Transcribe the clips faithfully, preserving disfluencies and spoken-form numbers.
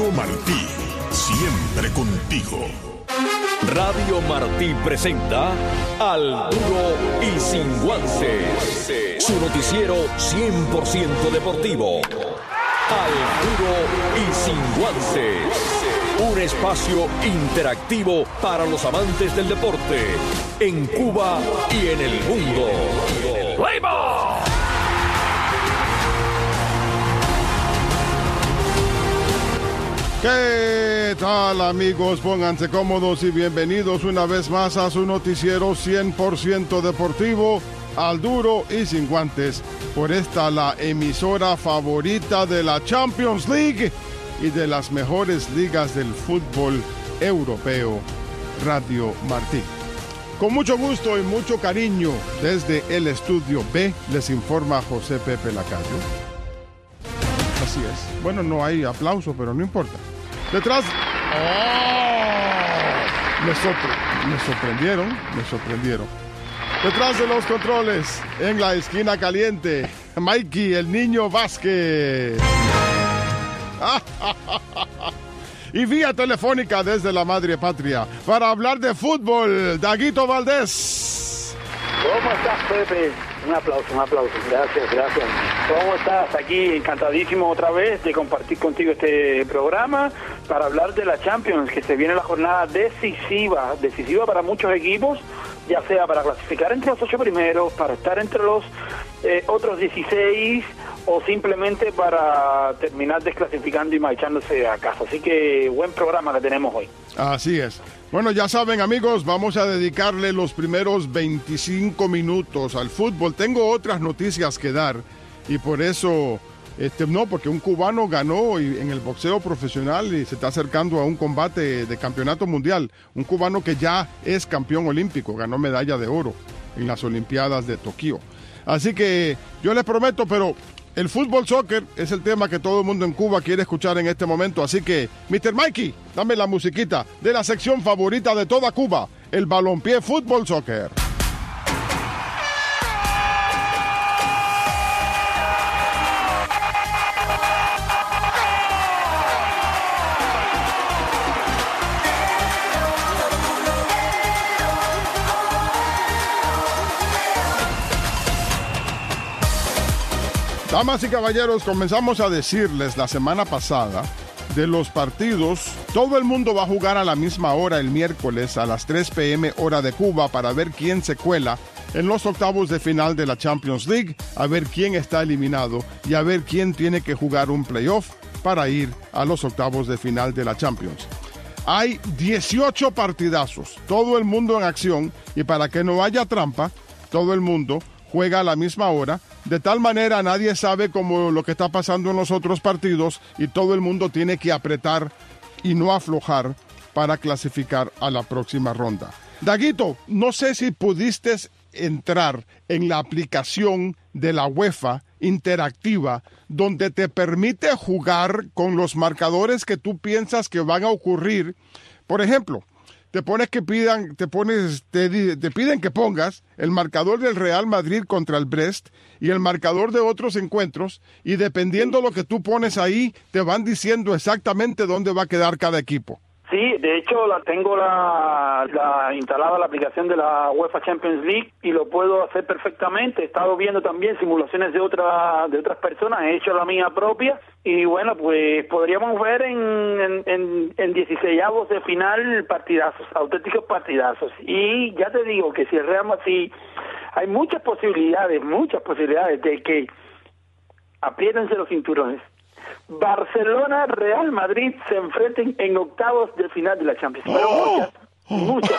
Radio Martí, siempre contigo. Radio Martí presenta Al Duro y Sin Guantes, su noticiero cien por ciento deportivo. Al Duro y Sin Guantes, un espacio interactivo para los amantes del deporte en Cuba y en el mundo. ¡Play ball! ¿Qué tal, amigos? Pónganse cómodos y bienvenidos una vez más a su noticiero cien por ciento deportivo, Al Duro y Sin Guantes, por esta la emisora favorita de la Champions League y de las mejores ligas del fútbol europeo, Radio Martí. Con mucho gusto y mucho cariño, desde el Estudio B, les informa José Pepe Lacayo. Así es. Bueno, no hay aplauso, pero no importa. Detrás... ¡Oh! Me, sorpre... me sorprendieron, me sorprendieron. Detrás de los controles, en la esquina caliente, Mikey, el niño Vázquez. Y vía telefónica desde la madre patria, para hablar de fútbol, Daguito Valdés. ¿Cómo estás, Pepe? Un aplauso, un aplauso. Gracias, gracias. ¿Cómo estás? Aquí encantadísimo otra vez de compartir contigo este programa para hablar de la Champions, que se viene la jornada decisiva, decisiva para muchos equipos, ya sea para clasificar entre los ocho primeros, para estar entre los eh, otros dieciséis o simplemente para terminar desclasificando y marchándose a casa. Así que buen programa que tenemos hoy. Así es. Bueno, ya saben, amigos, vamos a dedicarle los primeros veinticinco minutos al fútbol. Tengo otras noticias que dar y por eso, este, no, porque un cubano ganó y, en el boxeo profesional y se está acercando a un combate de campeonato mundial. Un cubano que ya es campeón olímpico, ganó medalla de oro en las Olimpiadas de Tokio. Así que yo les prometo, pero el fútbol soccer es el tema que todo el mundo en Cuba quiere escuchar en este momento. Así que, mister Mikey, dame la musiquita de la sección favorita de toda Cuba, el balompié fútbol soccer. Damas y caballeros, comenzamos a decirles la semana pasada de los partidos. Todo el mundo va a jugar a la misma hora el miércoles a las tres pe eme hora de Cuba para ver quién se cuela en los octavos de final de la Champions League, a ver quién está eliminado y a ver quién tiene que jugar un playoff para ir a los octavos de final de la Champions. Hay dieciocho partidazos, todo el mundo en acción, y para que no haya trampa, todo el mundo juega a la misma hora. De tal manera nadie sabe cómo lo que está pasando en los otros partidos y todo el mundo tiene que apretar y no aflojar para clasificar a la próxima ronda. Daguito, no sé si pudiste entrar en la aplicación de la UEFA interactiva donde te permite jugar con los marcadores que tú piensas que van a ocurrir. Por ejemplo, te pones que pidan, te pones, te, te piden que pongas el marcador del Real Madrid contra el Brest y el marcador de otros encuentros, y dependiendo lo que tú pones ahí, te van diciendo exactamente dónde va a quedar cada equipo. Sí, de hecho la tengo la, la instalada la aplicación de la UEFA Champions League y lo puedo hacer perfectamente. He estado viendo también simulaciones de otra, de otras personas, he hecho la mía propia y bueno, pues podríamos ver en, en, en, en dieciseisavos de final partidazos, auténticos partidazos. Y ya te digo que si el Real Madrid, hay muchas posibilidades, muchas posibilidades de que apriétense los cinturones. Barcelona, Real Madrid se enfrenten en octavos de final de la Champions. Pero ¡Oh! muchas, muchas.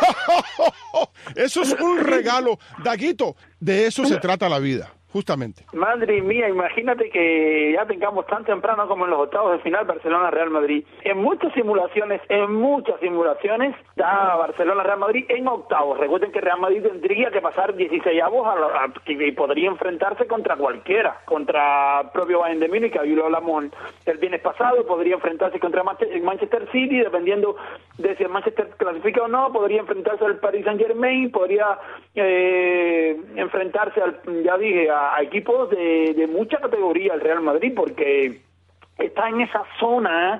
Eso es un regalo. Daguito, de eso se trata la vida, justamente. Madre mía, imagínate que ya tengamos tan temprano como en los octavos de final Barcelona-Real Madrid. En muchas simulaciones, en muchas simulaciones, da Barcelona-Real Madrid en octavos. Recuerden que Real Madrid tendría que pasar dieciseisavos a, a, y podría enfrentarse contra cualquiera, contra el propio Bayern de Múnich, que ahí lo hablamos el viernes pasado, podría enfrentarse contra Manchester City, dependiendo de si el Manchester clasifica o no, podría enfrentarse al Paris Saint-Germain, podría eh, enfrentarse, al, ya dije, a, a equipos de, de mucha categoría, el Real Madrid, porque está en esa zona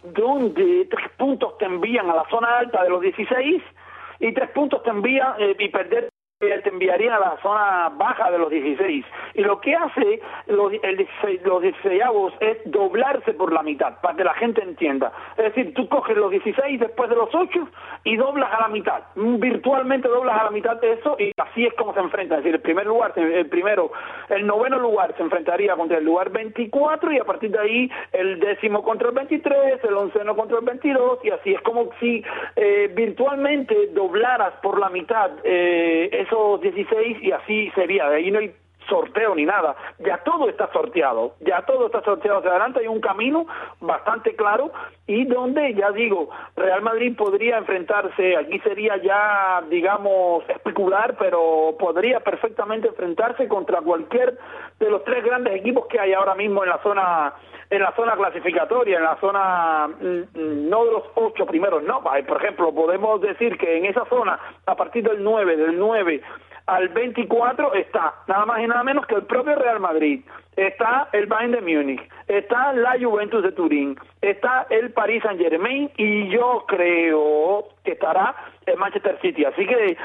donde tres puntos te envían a la zona alta de los dieciséis y tres puntos te envían eh, y perder te enviarían a la zona baja de los dieciséis. Y lo que hace los, el dieciséis, los dieciséisavos es doblarse por la mitad, para que la gente entienda. Es decir, tú coges los dieciséis después de los ocho y doblas a la mitad. Virtualmente doblas a la mitad de eso y así es como se enfrentan. Es decir, el primer lugar, el primero, el noveno lugar se enfrentaría contra el lugar veinticuatro y a partir de ahí el décimo contra el veintitrés, el onceno contra el veintidós y así es como si eh, virtualmente doblaras por la mitad eh, esos dieciséis y así sería. De ahí no hay sorteo ni nada, ya todo está sorteado, ya todo está sorteado hacia adelante, hay un camino bastante claro y donde, ya digo, Real Madrid podría enfrentarse, aquí sería ya, digamos, especular, pero podría perfectamente enfrentarse contra cualquier de los tres grandes equipos que hay ahora mismo en la zona en la zona clasificatoria, en la zona, no de los ocho primeros, no, por ejemplo, podemos decir que en esa zona, a partir del nueve, del nueve al veinticuatro está nada más y nada menos que el propio Real Madrid, está el Bayern de Múnich, está la Juventus de Turín, está el Paris Saint-Germain y yo creo que estará el Manchester City. Así que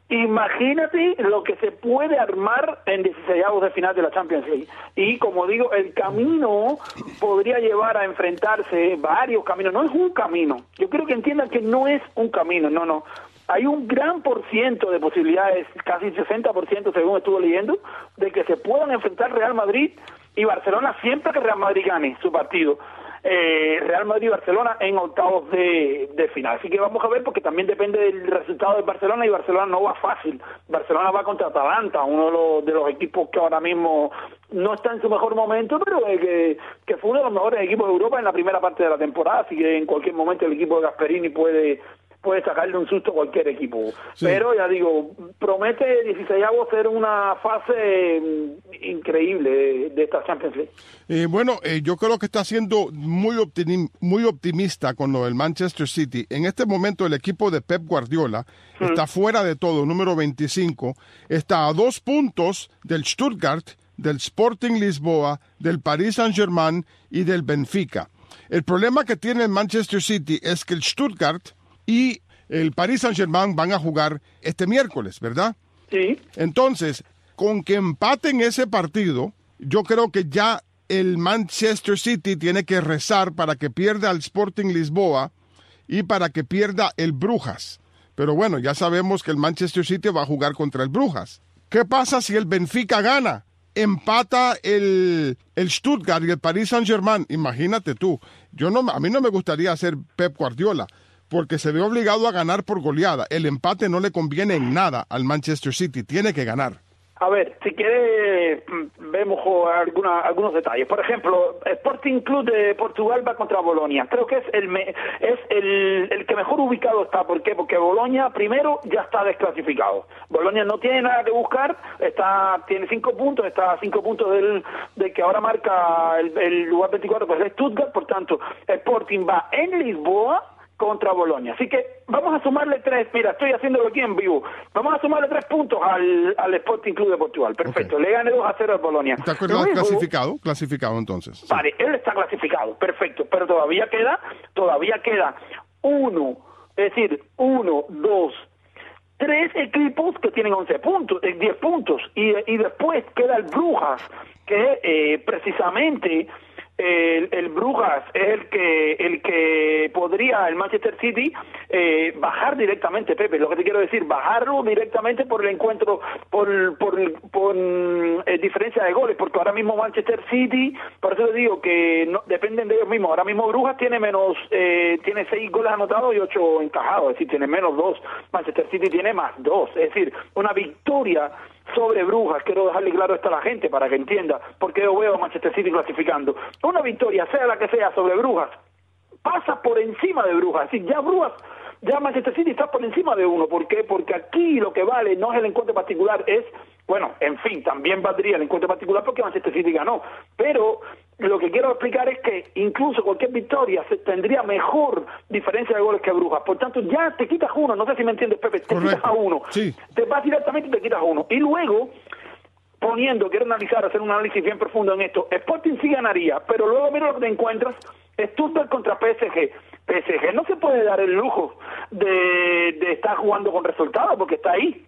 imagínate lo que se puede armar en dieciséisavos de final de la Champions League. Y como digo, el camino podría llevar a enfrentarse varios caminos, no es un camino. Yo creo que entiendan que no es un camino, no, no. Hay un gran por ciento de posibilidades, casi sesenta por ciento según estuve leyendo, de que se puedan enfrentar Real Madrid y Barcelona siempre que Real Madrid gane su partido. Eh, Real Madrid y Barcelona en octavos de, de final. Así que vamos a ver, porque también depende del resultado de Barcelona y Barcelona no va fácil. Barcelona va contra Atalanta, uno de los, de los equipos que ahora mismo no está en su mejor momento, pero eh, que, que fue uno de los mejores equipos de Europa en la primera parte de la temporada, así que en cualquier momento el equipo de Gasperini puede... puede sacarle un susto a cualquier equipo. Sí. Pero ya digo, promete dieciséisavos ser una fase increíble de, de esta Champions League. Eh, bueno, eh, yo creo que está siendo muy, optim muy optimista con lo del Manchester City. En este momento el equipo de Pep Guardiola mm. está fuera de todo, número veinticinco, está a dos puntos del Stuttgart, del Sporting Lisboa, del Paris Saint-Germain y del Benfica. El problema que tiene el Manchester City es que el Stuttgart y el Paris Saint-Germain van a jugar este miércoles, ¿verdad? Sí. Entonces, con que empaten ese partido, yo creo que ya el Manchester City tiene que rezar para que pierda el Sporting Lisboa y para que pierda el Brujas. Pero bueno, ya sabemos que el Manchester City va a jugar contra el Brujas. ¿Qué pasa si el Benfica gana? Empata el, el Stuttgart y el Paris Saint-Germain. Imagínate tú. Yo no, a mí no me gustaría ser Pep Guardiola, porque se ve obligado a ganar por goleada. El empate no le conviene en nada al Manchester City, tiene que ganar. A ver, si quiere, vemos alguna, algunos detalles. Por ejemplo, Sporting Club de Portugal va contra Bolonia. Creo que es el me, es el, el que mejor ubicado está. ¿Por qué? Porque Bolonia, primero, ya está desclasificado. Bolonia no tiene nada que buscar, está tiene cinco puntos, está a cinco puntos del, del que ahora marca el, el lugar veinticuatro, que es Stuttgart. Por tanto, Sporting va en Lisboa contra Bolonia. Así que vamos a sumarle tres, mira, estoy haciéndolo aquí en vivo, vamos a sumarle tres puntos al, al Sporting Club de Portugal. Perfecto, okay. Le gane dos a cero al Bolonia. ¿Está clasificado? Clasificado entonces. Vale, sí. Él está clasificado, perfecto, pero todavía queda, todavía queda uno, es decir, uno, dos, tres equipos que tienen once puntos, eh, diez puntos, y, y después queda el Brujas, que eh, precisamente... El, el Brujas es el que el que podría el Manchester City eh, bajar directamente, Pepe, lo que te quiero decir, bajarlo directamente por el encuentro, por por, por eh, diferencia de goles, porque ahora mismo Manchester City, por eso te digo que no, dependen de ellos mismos. Ahora mismo Brujas tiene menos, eh, tiene seis goles anotados y ocho encajados, es decir, tiene menos dos. Manchester City tiene más dos, es decir, una victoria sobre Brujas, quiero dejarle claro esto a la gente para que entienda, porque yo veo a Manchester City clasificando. Una victoria, sea la que sea, sobre Brujas, pasa por encima de Brujas. Es decir, ya Brujas, ya Manchester City está por encima de uno. ¿Por qué? Porque aquí lo que vale no es el encuentro particular, es, bueno, en fin, también valdría el encuentro particular porque Manchester City ganó. Pero lo que quiero explicar es que incluso cualquier victoria se tendría mejor diferencia de goles que Brujas. Por tanto, ya te quitas uno. No sé si me entiendes, Pepe. Te Correcto. quitas a uno. Sí. Te vas directamente y te quitas a uno. Y luego, poniendo, quiero analizar, hacer un análisis bien profundo en esto, Sporting sí ganaría, pero luego mira lo que te encuentras, Stuttgart contra P S G. P S G no se puede dar el lujo de, de estar jugando con resultados porque está ahí,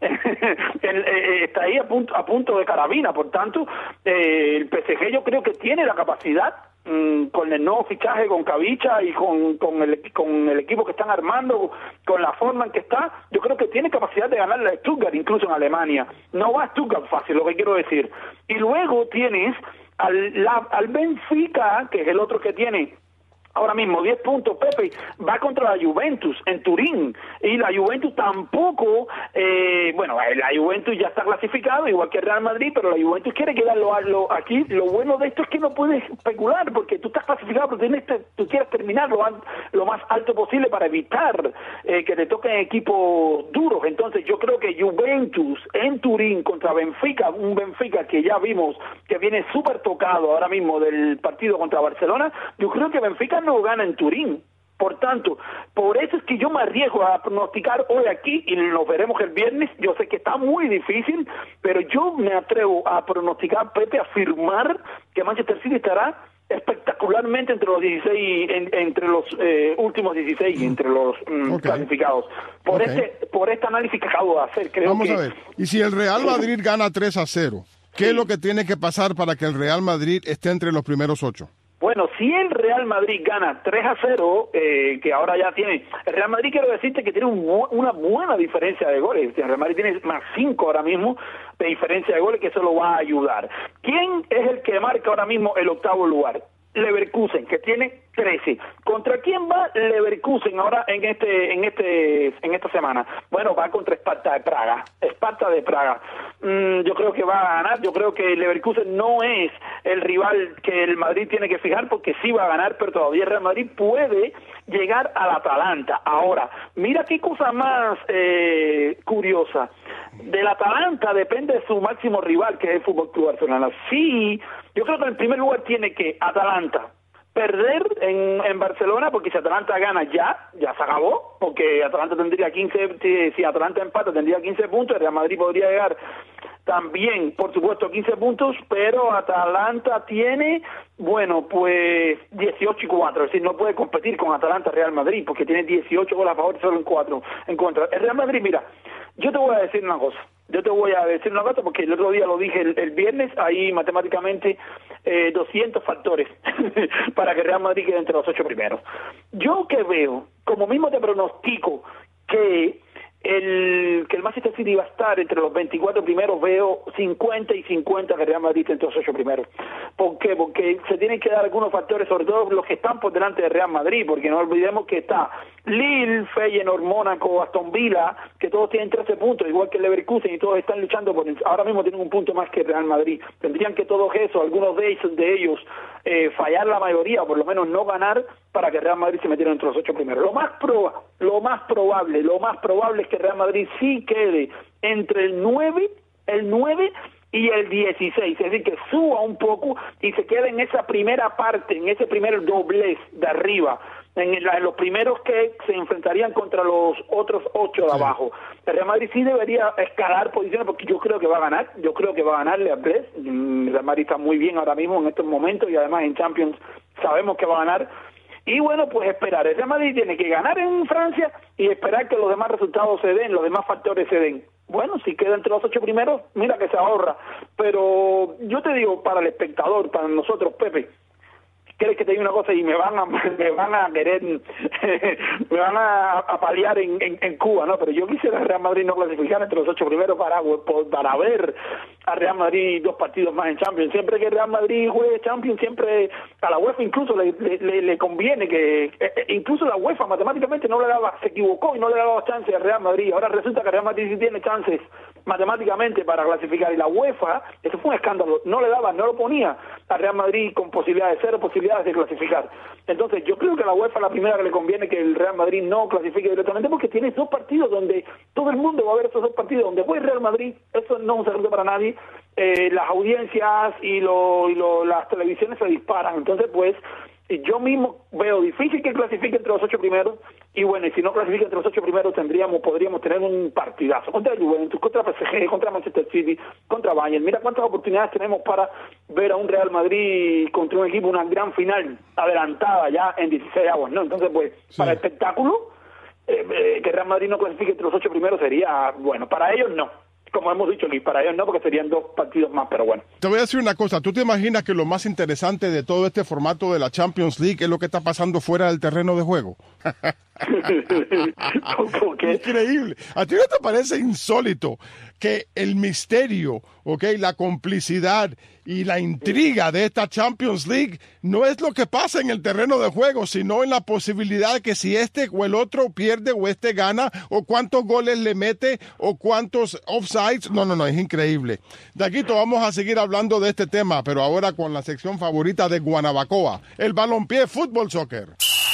está ahí a punto, a punto de carabina, por tanto, eh, el P S G yo creo que tiene la capacidad, mmm, con el nuevo fichaje, con Kavicha y con, con, el, con el equipo que están armando, con la forma en que está, yo creo que tiene capacidad de ganarle a Stuttgart, incluso en Alemania. No va a Stuttgart fácil, lo que quiero decir. Y luego tienes al, la, al Benfica, que es el otro que tiene ahora mismo diez puntos, Pepe, va contra la Juventus en Turín, y la Juventus tampoco, eh, bueno, la Juventus ya está clasificado, igual que el Real Madrid, pero la Juventus quiere quedarlo a lo, aquí. Lo bueno de esto es que no puedes especular, porque tú estás clasificado, pero tienes, tú quieres terminar lo, lo más alto posible para evitar eh, que te toquen equipos duros. Entonces yo creo que Juventus en Turín contra Benfica, un Benfica que ya vimos que viene súper tocado ahora mismo del partido contra Barcelona, yo creo que Benfica no gana en Turín. Por tanto, por eso es que yo me arriesgo a pronosticar hoy aquí, y lo veremos el viernes. Yo sé que está muy difícil, pero yo me atrevo a pronosticar, Pepe, a afirmar que Manchester City estará espectacularmente entre los dieciséis, en, entre los eh, últimos dieciséis, entre los mm, okay. clasificados. Por okay. este por este análisis que acabo de hacer, creo Vamos que... Vamos a ver, y si el Real Madrid gana tres a cero, ¿qué sí. es lo que tiene que pasar para que el Real Madrid esté entre los primeros ocho? Bueno, si el Real Madrid gana tres a cero, eh, que ahora ya tiene... El Real Madrid, quiero decirte que tiene un, una buena diferencia de goles. El Real Madrid tiene más cinco ahora mismo de diferencia de goles, que eso lo va a ayudar. ¿Quién es el que marca ahora mismo el octavo lugar? Leverkusen, que tiene trece. ¿Contra quién va Leverkusen ahora en este en este en esta semana? Bueno, va contra Sparta de Praga. Sparta de Praga. Mm, yo creo que va a ganar. Yo creo que Leverkusen no es el rival que el Madrid tiene que fijar, porque sí va a ganar, pero todavía el Real Madrid puede llegar al Atalanta. Ahora, mira qué cosa más eh, curiosa. Del Atalanta depende de su máximo rival, que es el Fútbol Club Barcelona. Sí, yo creo que en primer lugar tiene que Atalanta perder en, en Barcelona, porque si Atalanta gana ya, ya se acabó, porque Atalanta tendría quince, si Atalanta empata tendría quince puntos, el Real Madrid podría llegar también, por supuesto, quince puntos, pero Atalanta tiene, bueno, pues dieciocho y cuatro, es decir, no puede competir con Atalanta Real Madrid, porque tiene dieciocho goles a favor, solo en cuatro en contra. El Real Madrid, mira, yo te voy a decir una cosa, yo te voy a decir una cosa, porque el otro día lo dije el, el viernes, hay matemáticamente eh, doscientos factores para que Real Madrid quede entre los ocho primeros. Yo que veo, como mismo te pronostico que el que el Manchester City va a estar entre los veinticuatro primeros, veo cincuenta y cincuenta que Real Madrid entre los ocho primeros. ¿Por qué? Porque se tienen que dar algunos factores, sobre todo los que están por delante de Real Madrid, porque no olvidemos que está Lille, Feyenoord, Mónaco, Aston Villa, que todos tienen trece puntos, igual que el Leverkusen, y todos están luchando por, ahora mismo tienen un punto más que Real Madrid. Tendrían que todos esos, algunos de ellos, de ellos eh, fallar la mayoría, o por lo menos no ganar, para que Real Madrid se metiera entre los ocho primeros. Lo más proba, lo más probable, lo más probable es que Real Madrid sí quede entre el nueve, el nueve y el dieciséis, es decir, que suba un poco y se quede en esa primera parte, en ese primer doblez de arriba, en, la, en los primeros que se enfrentarían contra los otros ocho de abajo. El Real Madrid sí debería escalar posiciones, porque yo creo que va a ganar, yo creo que va a ganarle a Brest. El Real Madrid está muy bien ahora mismo en estos momentos, y además en Champions sabemos que va a ganar. Y bueno, pues esperar. El Real Madrid tiene que ganar en Francia y esperar que los demás resultados se den, los demás factores se den. Bueno, si queda entre los ocho primeros, mira que se ahorra. Pero yo te digo, para el espectador, para nosotros, Pepe, ¿quieres que te diga una cosa? Y me van a me van a querer, me van a, a paliar en, en, en Cuba, ¿no? Pero yo quisiera que Real Madrid no clasificara entre los ocho primeros para, para ver a Real Madrid dos partidos más en Champions. Siempre que Real Madrid juegue Champions, siempre a la UEFA incluso le, le, le conviene que, eh, incluso la UEFA matemáticamente no le daba, se equivocó y no le daba chances a Real Madrid. Ahora resulta que Real Madrid sí tiene chances matemáticamente para clasificar, y la UEFA, eso fue un escándalo, no le daba, no lo ponía a Real Madrid con posibilidades, cero posibilidades de clasificar. Entonces yo creo que a la UEFA la primera que le conviene que el Real Madrid no clasifique directamente, porque tiene dos partidos donde todo el mundo va a ver esos dos partidos, donde juega el Real Madrid, eso no es un secreto para nadie, eh, las audiencias y, lo, y lo, las televisiones se disparan. Entonces pues yo mismo veo difícil que clasifique entre los ocho primeros, y bueno, y si no clasifica entre los ocho primeros, tendríamos, podríamos tener un partidazo contra Juventus, contra P S G, contra Manchester City, contra Bayern. Mira cuántas oportunidades tenemos para ver a un Real Madrid contra un equipo, una gran final adelantada ya en dieciséis aguas, ¿no? Entonces, pues, sí. Para espectáculo, eh, eh, que Real Madrid no clasifique entre los ocho primeros sería, bueno, para ellos no. Como hemos dicho, Luis, para ellos no, porque serían dos partidos más, pero bueno. Te voy a decir una cosa, ¿tú te imaginas que lo más interesante de todo este formato de la Champions League es lo que está pasando fuera del terreno de juego? ¿Por qué? Increíble. ¿A ti no te parece insólito que el misterio, okay, la complicidad y la intriga de esta Champions League no es lo que pasa en el terreno de juego, sino en la posibilidad de que si este o el otro pierde o este gana, o cuántos goles le mete, o cuántos offsides? No, no, no, es increíble. Daguito, vamos a seguir hablando de este tema, pero ahora con la sección favorita de Guanabacoa, el balompié fútbol soccer.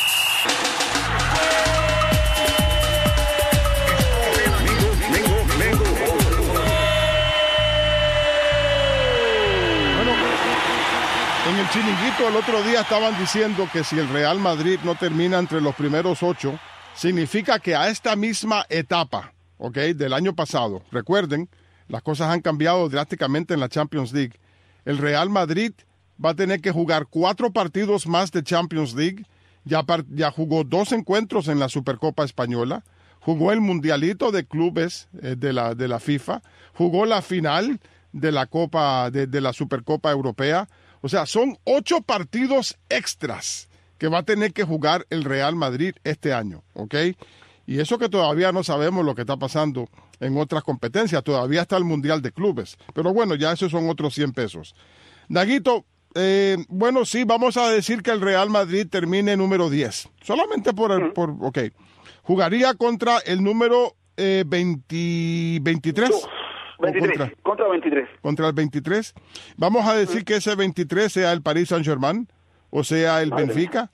En el chiringuito el otro día estaban diciendo que si el Real Madrid no termina entre los primeros ocho, significa que a esta misma etapa, ¿ok?, del año pasado, recuerden, las cosas han cambiado drásticamente en la Champions League. El Real Madrid va a tener que jugar cuatro partidos más de Champions League. Ya, ya jugó dos encuentros en la Supercopa Española, jugó el Mundialito de Clubes eh, de, la, de la FIFA, jugó la final de la Copa de, de la Supercopa Europea. O sea, son ocho partidos extras que va a tener que jugar el Real Madrid este año, ¿ok? Y eso que todavía no sabemos lo que está pasando en otras competencias. Todavía está el Mundial de Clubes. Pero bueno, ya esos son otros cien pesos. Daguito, eh, bueno, sí, vamos a decir que el Real Madrid termine número diez. Solamente por el, por, ok. Jugaría contra el número eh, veinte, veintitrés. veintitrés, contra, contra veintitrés. Contra el veintitrés. Vamos a decir que ese veintitrés sea el Paris Saint-Germain, o sea el Madre. Benfica,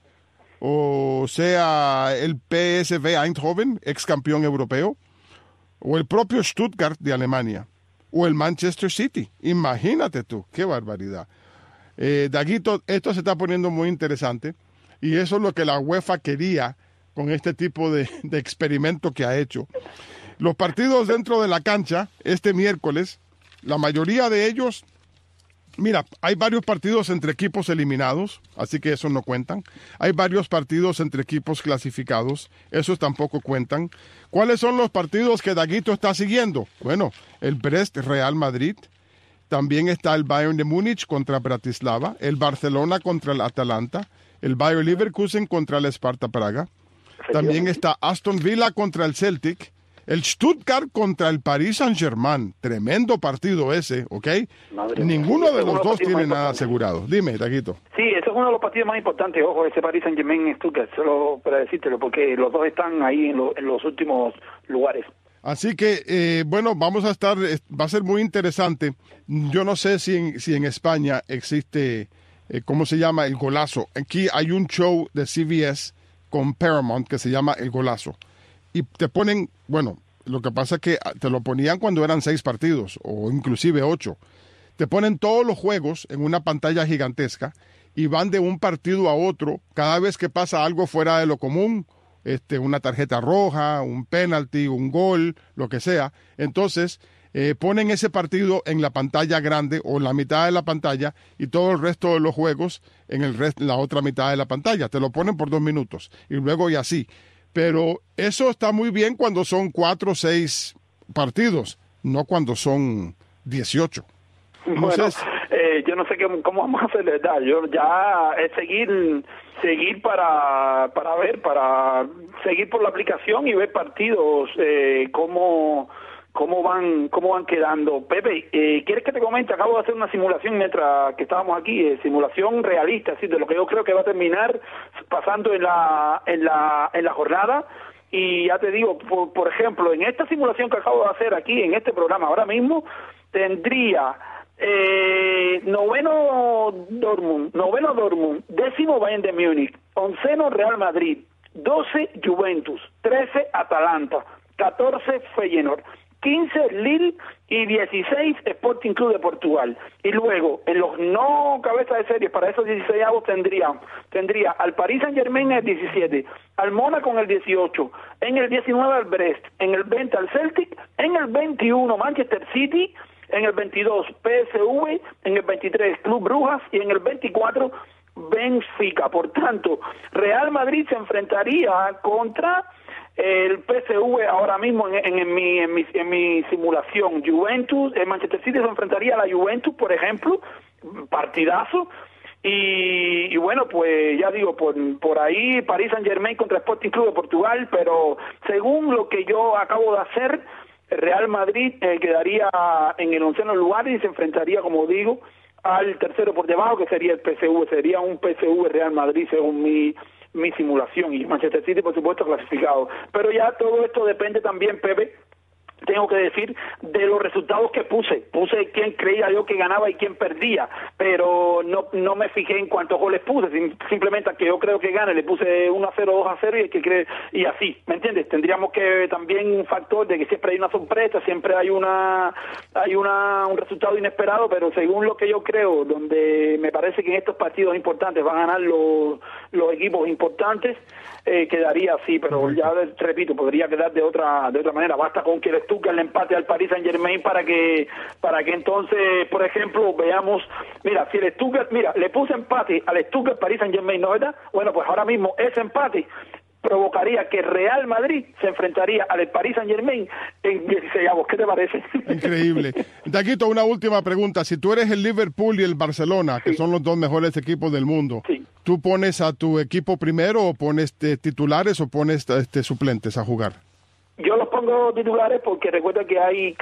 o sea el P S V Eindhoven, ex campeón europeo, o el propio Stuttgart de Alemania, o el Manchester City. Imagínate tú, qué barbaridad. Eh, Daguito, esto se está poniendo muy interesante, y eso es lo que la UEFA quería con este tipo de, de experimento que ha hecho. Los partidos dentro de la cancha, este miércoles, la mayoría de ellos, mira, hay varios partidos entre equipos eliminados, así que esos no cuentan. Hay varios partidos entre equipos clasificados, esos tampoco cuentan. ¿Cuáles son los partidos que Daguito está siguiendo? Bueno, el Brest Real Madrid, también está el Bayern de Múnich contra Bratislava, el Barcelona contra el Atalanta, el Bayer Leverkusen contra el Sparta Praga, también está Aston Villa contra el Celtic, el Stuttgart contra el Paris Saint-Germain. Tremendo partido ese, ¿ok? Madre Ninguno de los dos tiene nada asegurado. Dime, Daguito. Sí, ese es uno de los partidos más importantes, ojo, ese Paris Saint-Germain y Stuttgart, solo para decírtelo, porque los dos están ahí en, lo, en los últimos lugares. Así que, eh, bueno, vamos a estar, va a ser muy interesante. Yo no sé si en, si en España existe, eh, ¿cómo se llama? El Golazo. Aquí hay un show de C B S con Paramount que se llama El Golazo. Y te ponen, bueno, lo que pasa es que te lo ponían cuando eran seis partidos, o inclusive ocho. Te ponen todos los juegos en una pantalla gigantesca y van de un partido a otro cada vez que pasa algo fuera de lo común, este, una tarjeta roja, un penalti, un gol, lo que sea. Entonces, eh, ponen ese partido en la pantalla grande o en la mitad de la pantalla y todo el resto de los juegos en el rest, la otra mitad de la pantalla. Te lo ponen por dos minutos y luego y así. Pero eso está muy bien cuando son cuatro o seis partidos, no cuando son dieciocho. Bueno, eh, yo no sé qué, cómo vamos a hacer, ¿verdad? Yo ya es seguir, seguir para, para ver, para seguir por la aplicación y ver partidos, eh, cómo, cómo van, cómo van quedando. Pepe, eh, ¿quieres que te comente? Acabo de hacer una simulación mientras que estábamos aquí, eh, simulación realista, así de lo que yo creo que va a terminar pasando en la, en la, en la jornada. Y ya te digo, por, por ejemplo, en esta simulación que acabo de hacer aquí, en este programa ahora mismo, tendría eh, noveno Dortmund, noveno Dortmund, décimo Bayern de Múnich, onceno Real Madrid, doce Juventus, trece Atalanta, catorce Feyenoord, quince Lille y dieciséis Sporting Club de Portugal. Y luego, en los no cabezas de serie para esos dieciséis avos tendría, tendría al Paris Saint-Germain en el diecisiete, al Mónaco en el dieciocho, en el diecinueve al Brest, en el veinte al Celtic, en el veintiuno Manchester City, en el veintidós P S V, en el veintitrés Club Brujas y en el veinticuatro Benfica. Por tanto, Real Madrid se enfrentaría contra el P S V ahora mismo en, en, en, mi, en, mi, en mi simulación. Juventus, el Manchester City se enfrentaría a la Juventus, por ejemplo, partidazo. Y, y bueno, pues ya digo, por, por ahí Paris Saint-Germain contra Sporting Club de Portugal, pero según lo que yo acabo de hacer, Real Madrid eh, quedaría en el onceno lugar y se enfrentaría, como digo, al tercero por debajo, que sería el P S V. Sería un P S V Real Madrid según mi mi simulación, y Manchester City por supuesto clasificado. Pero ya todo esto depende también, Pepe, tengo que decir, de los resultados que puse. Puse quién creía yo que ganaba y quién perdía, pero no no me fijé en cuántos goles puse, sim, simplemente a que yo creo que gane, le puse uno a cero, dos a cero y el que cree, y así, ¿me entiendes? Tendríamos que también un factor de que siempre hay una sorpresa, siempre hay una hay una un resultado inesperado, pero según lo que yo creo, donde me parece que en estos partidos importantes van a ganar los, los equipos importantes, eh, quedaría así, pero ya repito, podría quedar de otra de otra manera. Basta con que el Stuttgart le empate al Paris Saint-Germain para que para que entonces, por ejemplo, veamos, mira, si el Stuttgart, mira, le puse empate al Stuttgart Paris Saint-Germain, ¿no, verdad? Bueno, pues ahora mismo ese empate provocaría que Real Madrid se enfrentaría al Paris Saint-Germain en dieciséis avos. ¿Qué te parece? Increíble. Daguito, una última pregunta. Si tú eres el Liverpool y el Barcelona, que sí, son los dos mejores equipos del mundo, sí, ¿tú pones a tu equipo primero o pones eh, titulares o pones este, suplentes a jugar? Yo los pongo titulares porque recuerda que hay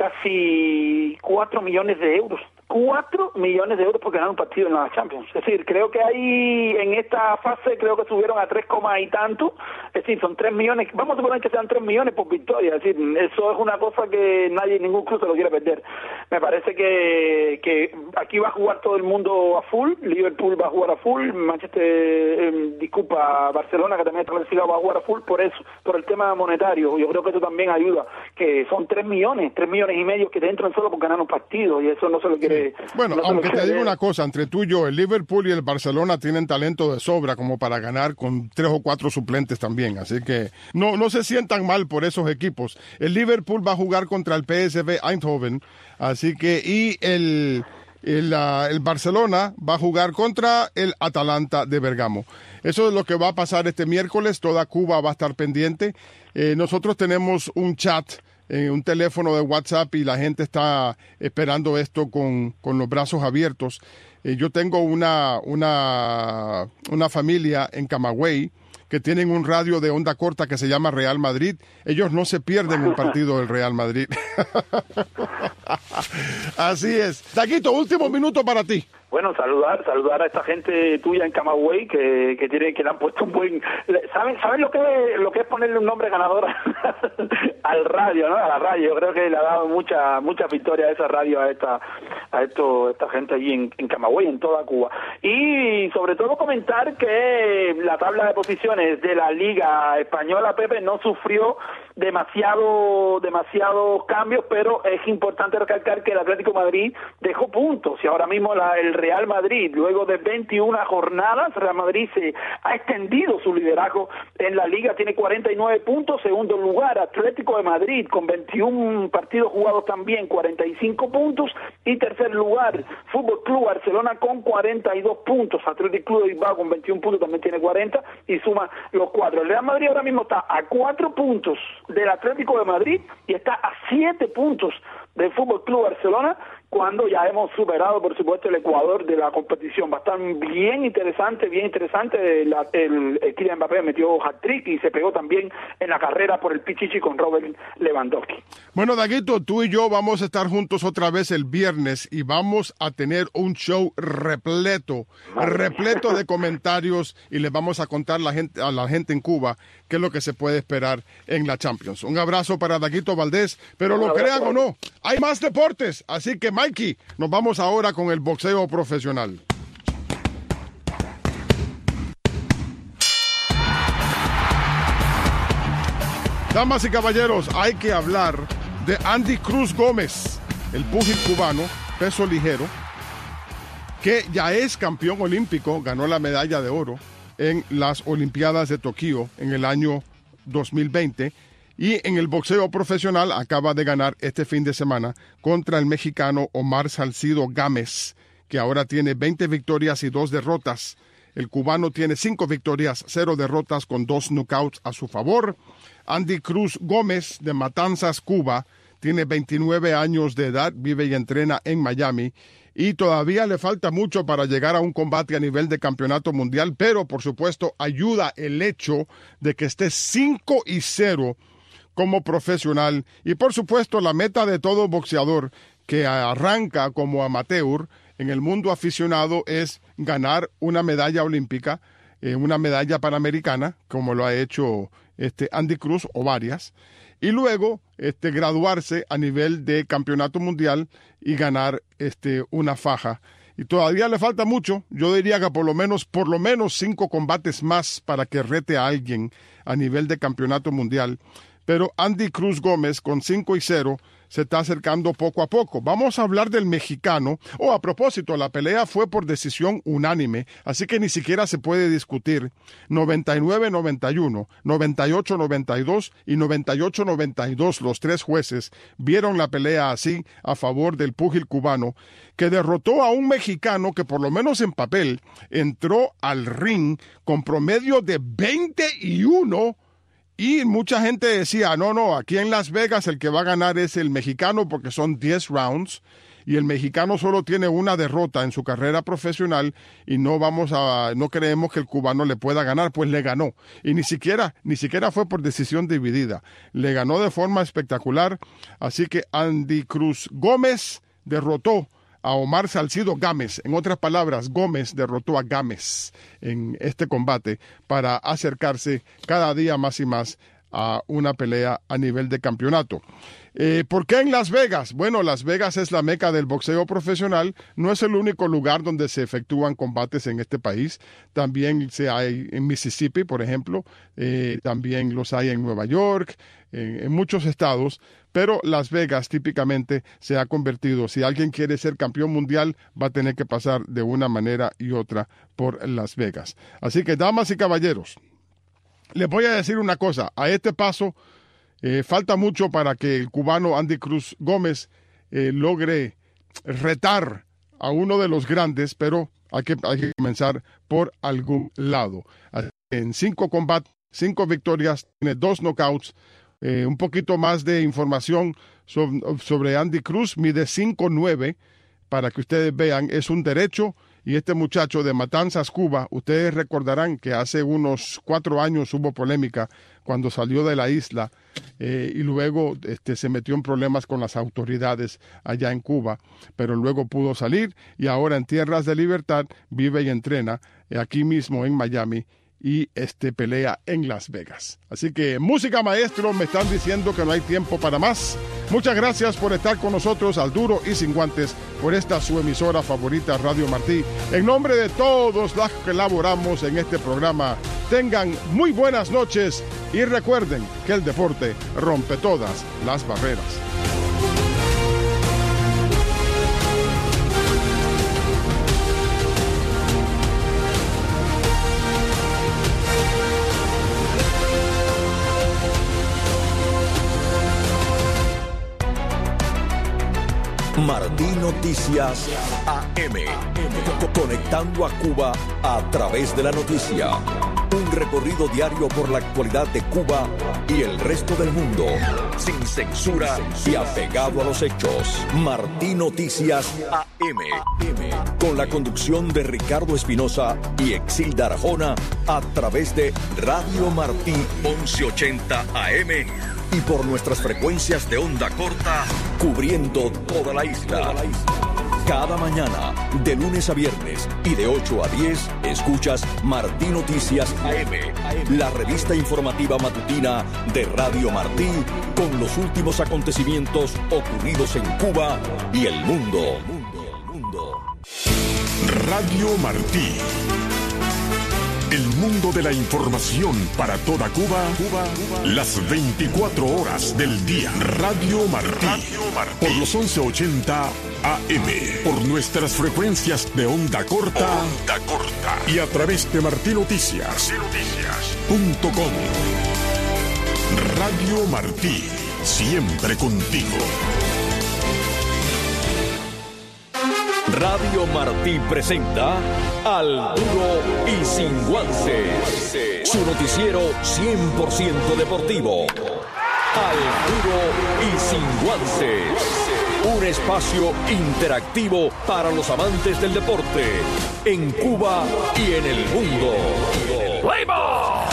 casi cuatro millones de euros. cuatro millones de euros por ganar un partido en la Champions. Es decir, creo que hay en esta fase, creo que subieron a tres coma y tanto. Es decir, son tres millones. Vamos a suponer que sean tres millones por victoria. Es decir, eso es una cosa que nadie, ningún club se lo quiere perder. Me parece que, que aquí va a jugar todo el mundo a full. Liverpool va a jugar a full. Manchester, eh, disculpa, Barcelona, que también está clasificado, va a jugar a full por eso, por el tema monetario. Yo creo que eso también ayuda, que son tres millones, tres millones y medio que te entran solo por ganar un partido, y eso no se lo quiere. Bueno, no, aunque te digo una cosa, entre tú y yo, el Liverpool y el Barcelona tienen talento de sobra como para ganar con tres o cuatro suplentes también, así que no no se sientan mal por esos equipos. El Liverpool va a jugar contra el P S V Eindhoven, así que, y el, el, uh, el Barcelona va a jugar contra el Atalanta de Bergamo. Eso es lo que va a pasar este miércoles, toda Cuba va a estar pendiente. Eh, nosotros tenemos un chat, Eh, un teléfono de WhatsApp, y la gente está esperando esto con, con los brazos abiertos. Eh, yo tengo una, una, una familia en Camagüey que tienen un radio de onda corta que se llama Real Madrid. Ellos no se pierden un partido del Real Madrid. Así es. Daguito, último minuto para ti. Bueno, saludar, saludar a esta gente tuya en Camagüey que que tiene que le han puesto un buen, saben saben lo que es, lo que es ponerle un nombre ganador al radio, ¿no? A la radio. Yo creo que le ha dado mucha mucha victoria a esa radio, a esta a esto esta gente allí en, en Camagüey, en toda Cuba. Y sobre todo comentar que la tabla de posiciones de la Liga Española, Pepe, no sufrió demasiado demasiados cambios, pero es importante recalcar que el Atlético de Madrid dejó puntos, y ahora mismo la, el Real Madrid, luego de veintiuna jornadas, Real Madrid se ha extendido su liderazgo en la Liga, tiene cuarenta y nueve puntos. Segundo lugar, Atlético de Madrid con veintiún partidos jugados también, cuarenta y cinco puntos, y tercer lugar, Fútbol Club Barcelona con cuarenta y dos puntos. Atlético Club de Bilbao con veintiún puntos también tiene cuarenta y suma los cuatro. El Real Madrid ahora mismo está a cuatro puntos del Atlético de Madrid y está a siete puntos del Fútbol Club Barcelona, cuando ya hemos superado, por supuesto, el Ecuador de la competición. Va a estar bien interesante, bien interesante. La, el, el Kylian Mbappé metió hat-trick y se pegó también en la carrera por el Pichichi con Robert Lewandowski. Bueno, Daguito, tú y yo vamos a estar juntos otra vez el viernes y vamos a tener un show repleto, Madre repleto mía. de comentarios, y les vamos a contar la gente, a la gente en Cuba qué es lo que se puede esperar en la Champions. Un abrazo para Daguito Valdés, pero un lo abrazo. Crean o no, hay más deportes, así que Mikey, nos vamos ahora con el boxeo profesional. Damas y caballeros, hay que hablar de Andy Cruz Gómez, el púgil cubano, peso ligero, que ya es campeón olímpico, ganó la medalla de oro en las Olimpiadas de Tokio en el año dos mil veinte, y en el boxeo profesional acaba de ganar este fin de semana contra el mexicano Omar Salcido Gámez, que ahora tiene veinte victorias y dos derrotas. El cubano tiene cinco victorias, cero derrotas, con dos knockouts a su favor. Andy Cruz Gómez, de Matanzas, Cuba, tiene veintinueve años de edad, vive y entrena en Miami, y todavía le falta mucho para llegar a un combate a nivel de campeonato mundial, pero por supuesto ayuda el hecho de que esté cinco y cero como profesional, y por supuesto la meta de todo boxeador que arranca como amateur en el mundo aficionado es ganar una medalla olímpica, eh, una medalla panamericana, como lo ha hecho este Andy Cruz, o varias, y luego este, graduarse a nivel de campeonato mundial y ganar este, una faja. Y todavía le falta mucho. Yo diría que por lo menos, por lo menos cinco combates más para que rete a alguien a nivel de campeonato mundial. Pero Andy Cruz Gómez, con cinco y cero, se está acercando poco a poco. Vamos a hablar del mexicano. Oh, a propósito, la pelea fue por decisión unánime, así que ni siquiera se puede discutir. noventa y nueve noventa y uno, noventa y ocho noventa y dos y noventa y ocho noventa y dos, los tres jueces vieron la pelea así a favor del púgil cubano, que derrotó a un mexicano que por lo menos en papel entró al ring con promedio de veinte y uno. Y mucha gente decía, no, no, aquí en Las Vegas el que va a ganar es el mexicano porque son diez rounds y el mexicano solo tiene una derrota en su carrera profesional y no vamos a, no creemos que el cubano le pueda ganar. Pues le ganó. Y ni siquiera, ni siquiera fue por decisión dividida. Le ganó de forma espectacular. Así que Andy Cruz Gómez derrotó a Omar Salcido Gámez. En otras palabras, Gómez derrotó a Gámez en este combate para acercarse cada día más y más a una pelea a nivel de campeonato. Eh, ¿Por qué en Las Vegas? Bueno, Las Vegas es la meca del boxeo profesional. No es el único lugar donde se efectúan combates en este país. También se hay en Mississippi, por ejemplo. Eh, también los hay en Nueva York, en, en muchos estados. Pero Las Vegas típicamente se ha convertido, si alguien quiere ser campeón mundial, va a tener que pasar de una manera y otra por Las Vegas. Así que, damas y caballeros, les voy a decir una cosa. A este paso, eh, falta mucho para que el cubano Andy Cruz Gómez eh, logre retar a uno de los grandes, pero hay que, hay que comenzar por algún lado. En cinco combates, cinco victorias, tiene dos knockouts. Eh, un poquito más de información sobre, sobre Andy Cruz. Mide cinco nueve, para que ustedes vean, es un derecho. Y este muchacho de Matanzas, Cuba, ustedes recordarán que hace unos cuatro años hubo polémica cuando salió de la isla eh, y luego este, se metió en problemas con las autoridades allá en Cuba, pero luego pudo salir y ahora en tierras de libertad vive y entrena eh, aquí mismo en Miami, y este pelea en Las Vegas. Así que, música, maestro, me están diciendo que no hay tiempo para más. Muchas gracias por estar con nosotros al Duro y Sin Guantes, por esta su emisora favorita, Radio Martí. En nombre de todos los que laboramos en este programa, tengan muy buenas noches y recuerden que el deporte rompe todas las barreras. Martí Noticias A M, conectando a Cuba a través de la noticia. Un recorrido diario por la actualidad de Cuba y el resto del mundo, sin censura y apegado a los hechos. Martí Noticias A M, con la conducción de Ricardo Espinosa y Exilda Arjona, a través de Radio Martí once ochenta A M y por nuestras frecuencias de onda corta, cubriendo toda la isla. Cada mañana, de lunes a viernes y de ocho a diez, escuchas Martí Noticias A M, la revista informativa matutina de Radio Martí, con los últimos acontecimientos ocurridos en Cuba y el mundo. Radio Martí. El mundo de la información para toda Cuba, Cuba, Cuba. Las veinticuatro horas del día. Radio Martí. Radio Martí. Por los once ochenta A M. Por nuestras frecuencias de onda corta. Onda corta. Y a través de Martí Noticias. Noticias punto com. Radio Martí. Siempre contigo. Radio Martí presenta Al Duro y Sin Guantes, su noticiero cien por ciento deportivo. Al Duro y Sin Guantes, un espacio interactivo para los amantes del deporte en Cuba y en el mundo. ¡Play ball!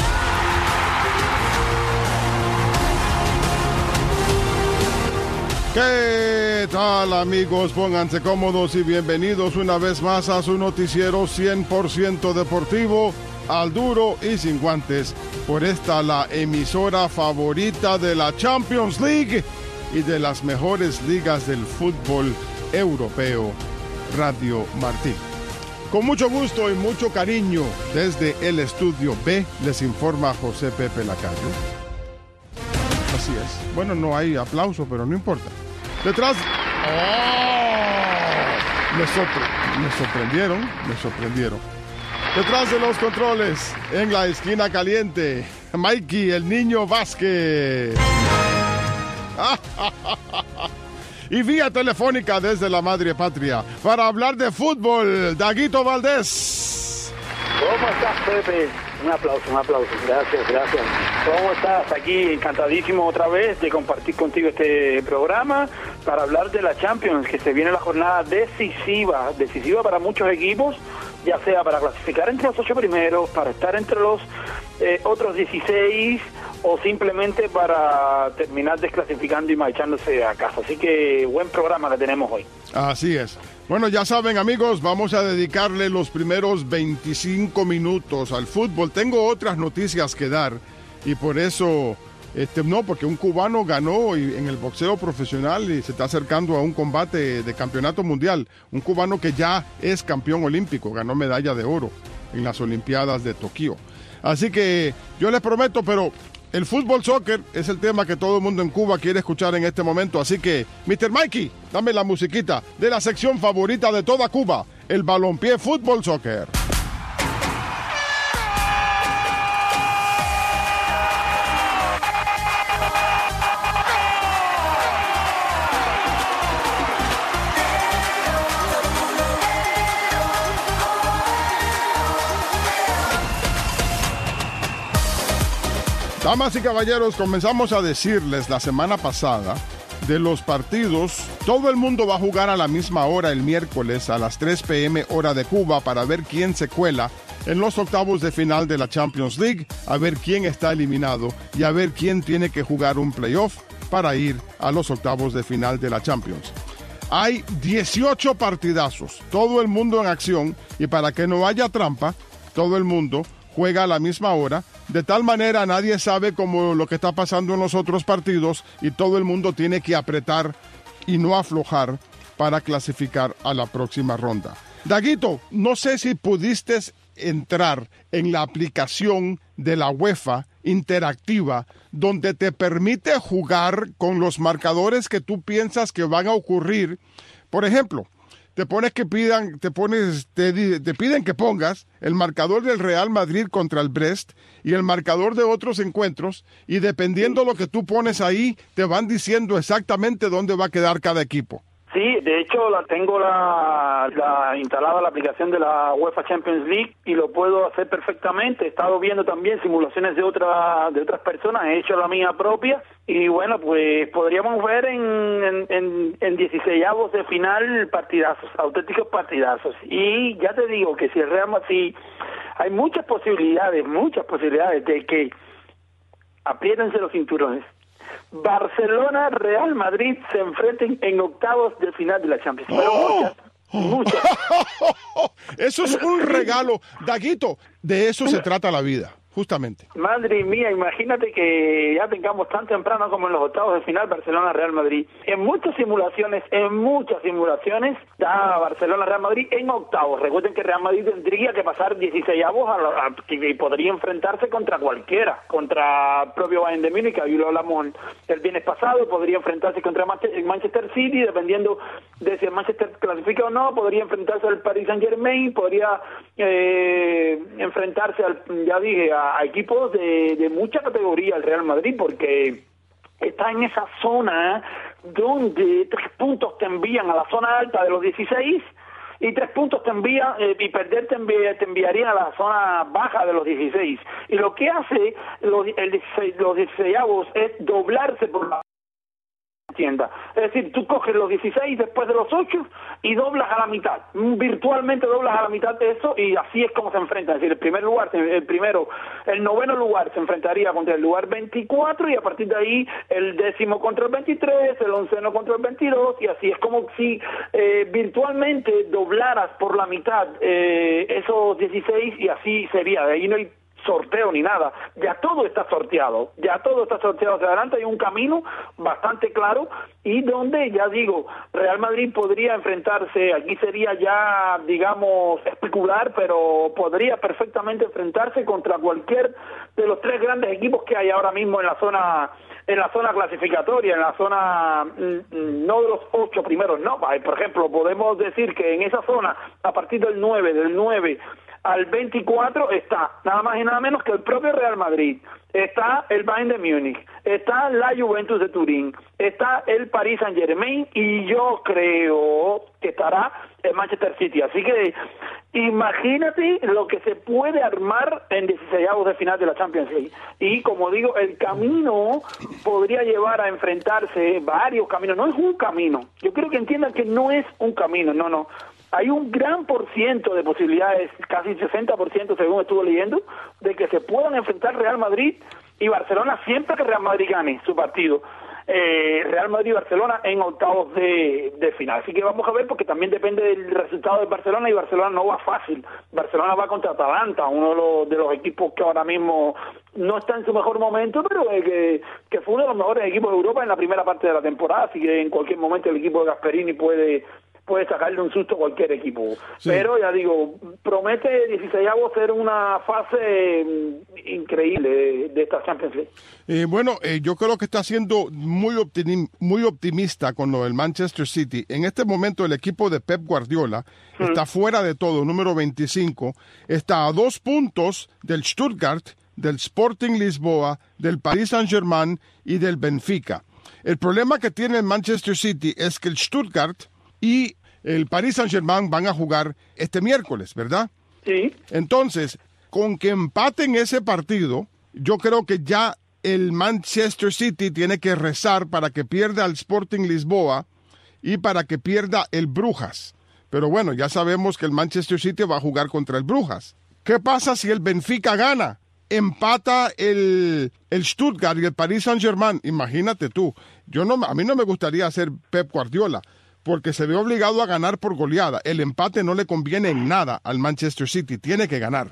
¿Qué tal, amigos? Pónganse cómodos y bienvenidos una vez más a su noticiero cien por ciento deportivo, Al Duro y Sin Guantes, por esta la emisora favorita de la Champions League y de las mejores ligas del fútbol europeo, Radio Martí. Con mucho gusto y mucho cariño, desde el estudio B, les informa José Pepe Lacayo. Así es. Bueno, no hay aplauso, pero no importa. Detrás... ¡Oh! Me, sorpre... me sorprendieron, me sorprendieron. Detrás de los controles, en la esquina caliente, Mikey, el niño Vázquez. Y vía telefónica desde la madre patria, para hablar de fútbol, Daguito Valdés. ¿Cómo estás, Pepe? Un aplauso, un aplauso. Gracias, gracias. ¿Cómo estás? Aquí encantadísimo otra vez de compartir contigo este programa para hablar de la Champions, que se viene la jornada decisiva, decisiva para muchos equipos, ya sea para clasificar entre los ocho primeros, para estar entre los eh, otros dieciséis o simplemente para terminar desclasificando y marchándose a casa. Así que buen programa que tenemos hoy. Así es. Bueno, ya saben, amigos, vamos a dedicarle los primeros veinticinco minutos al fútbol. Tengo otras noticias que dar y por eso, este, no, porque un cubano ganó en el boxeo profesional y se está acercando a un combate de campeonato mundial. Un cubano que ya es campeón olímpico, ganó medalla de oro en las Olimpiadas de Tokio. Así que yo les prometo, pero el fútbol soccer es el tema que todo el mundo en Cuba quiere escuchar en este momento. Así que, mister Mikey, dame la musiquita de la sección favorita de toda Cuba, el balompié fútbol soccer. Damas y caballeros, comenzamos a decirles la semana pasada de los partidos. Todo el mundo va a jugar a la misma hora el miércoles a las tres pe eme hora de Cuba para ver quién se cuela en los octavos de final de la Champions League, a ver quién está eliminado y a ver quién tiene que jugar un playoff para ir a los octavos de final de la Champions. Hay dieciocho partidazos, todo el mundo en acción, y para que no haya trampa, todo el mundo juega a la misma hora. De tal manera nadie sabe como lo que está pasando en los otros partidos y todo el mundo tiene que apretar y no aflojar para clasificar a la próxima ronda. Daguito, no sé si pudiste entrar en la aplicación de la UEFA interactiva donde te permite jugar con los marcadores que tú piensas que van a ocurrir. Por ejemplo, te pones que pidan, te pones, te, te piden que pongas el marcador del Real Madrid contra el Brest y el marcador de otros encuentros, y dependiendo lo que tú pones ahí, te van diciendo exactamente dónde va a quedar cada equipo. Sí, de hecho la tengo la, la instalada la aplicación de la UEFA Champions League y lo puedo hacer perfectamente. He estado viendo también simulaciones de otra, de otras personas, he hecho la mía propia y bueno, pues podríamos ver en, en, en, en dieciseisavos de final partidazos, auténticos partidazos. Y ya te digo que si el Real Madrid, hay muchas posibilidades, muchas posibilidades de que apriétense los cinturones. Barcelona, Real Madrid se enfrenten en octavos de final de la Champions. Pero muchas, muchas. Eso es un regalo. Daguito, de eso se trata la vida. justamente. Madre mía, imagínate que ya tengamos tan temprano como en los octavos de final Barcelona-Real Madrid. En muchas simulaciones, en muchas simulaciones, da Barcelona-Real Madrid en octavos. Recuerden que Real Madrid tendría que pasar dieciseisavos a, a, y podría enfrentarse contra cualquiera, contra el propio Bayern de Múnich, que ahí lo hablamos el viernes pasado, podría enfrentarse contra Manchester City, dependiendo de si el Manchester clasifica o no, podría enfrentarse al Paris Saint-Germain, podría eh, enfrentarse, al, ya dije, a, a equipos de, de mucha categoría, el Real Madrid, porque está en esa zona donde tres puntos te envían a la zona alta de los dieciséis y tres puntos te envían, eh, y perder te, envi- te enviarían a la zona baja de los dieciséis. Y lo que hace los, el dieciséis, los dieciseisavos es doblarse por la tienda. Es decir, tú coges los dieciséis después de los ocho y doblas a la mitad. Virtualmente doblas a la mitad de eso y así es como se enfrentan. Es decir, el primer lugar, el primero, el noveno lugar se enfrentaría contra el lugar veinticuatro y a partir de ahí el décimo contra el veintitrés, el onceno contra el veintidós y así es como si eh, virtualmente doblaras por la mitad eh, esos dieciséis y así sería. De ahí no hay sorteo ni nada, ya todo está sorteado, ya todo está sorteado hacia adelante, hay un camino bastante claro y donde, ya digo, Real Madrid podría enfrentarse, aquí sería ya, digamos, especular, pero podría perfectamente enfrentarse contra cualquier de los tres grandes equipos que hay ahora mismo en la zona en la zona clasificatoria, en la zona, no de los ocho primeros, no, por ejemplo, podemos decir que en esa zona, a partir del nueve, del nueve al veinticuatro está nada más y nada menos que el propio Real Madrid, está el Bayern de Múnich, está la Juventus de Turín, está el Paris Saint-Germain y yo creo que estará el Manchester City. Así que imagínate lo que se puede armar en dieciseisavos de final de la Champions League. Y como digo, el camino podría llevar a enfrentarse varios caminos, no es un camino. Yo creo que entiendan que no es un camino, no, no. Hay un gran por ciento de posibilidades, casi sesenta por ciento según estuve leyendo, de que se puedan enfrentar Real Madrid y Barcelona siempre que Real Madrid gane su partido. Eh, Real Madrid y Barcelona en octavos de, de final. Así que vamos a ver, porque también depende del resultado de Barcelona y Barcelona no va fácil. Barcelona va contra Atalanta, uno de los, de los equipos que ahora mismo no está en su mejor momento, pero eh, que, que fue uno de los mejores equipos de Europa en la primera parte de la temporada, así que en cualquier momento el equipo de Gasperini puede... puede sacarle un susto a cualquier equipo. Sí. Pero ya digo, promete dieciseisavos ser una fase increíble de, de esta Champions League. Eh, bueno, eh, yo creo que está siendo muy, optim- muy optimista con lo del Manchester City. En este momento el equipo de Pep Guardiola mm. está fuera de todo, número veinticinco, está a dos puntos del Stuttgart, del Sporting Lisboa, del Paris Saint-Germain y del Benfica. El problema que tiene el Manchester City es que el Stuttgart y el Paris Saint-Germain van a jugar este miércoles, ¿verdad? Sí. Entonces, con que empaten ese partido, yo creo que ya el Manchester City tiene que rezar para que pierda el Sporting Lisboa y para que pierda el Brujas. Pero bueno, ya sabemos que el Manchester City va a jugar contra el Brujas. ¿Qué pasa si el Benfica gana? Empata el, el Stuttgart y el Paris Saint-Germain. Imagínate tú. Yo no, a mí no me gustaría ser Pep Guardiola, porque se ve obligado a ganar por goleada. El empate no le conviene en nada al Manchester City, tiene que ganar.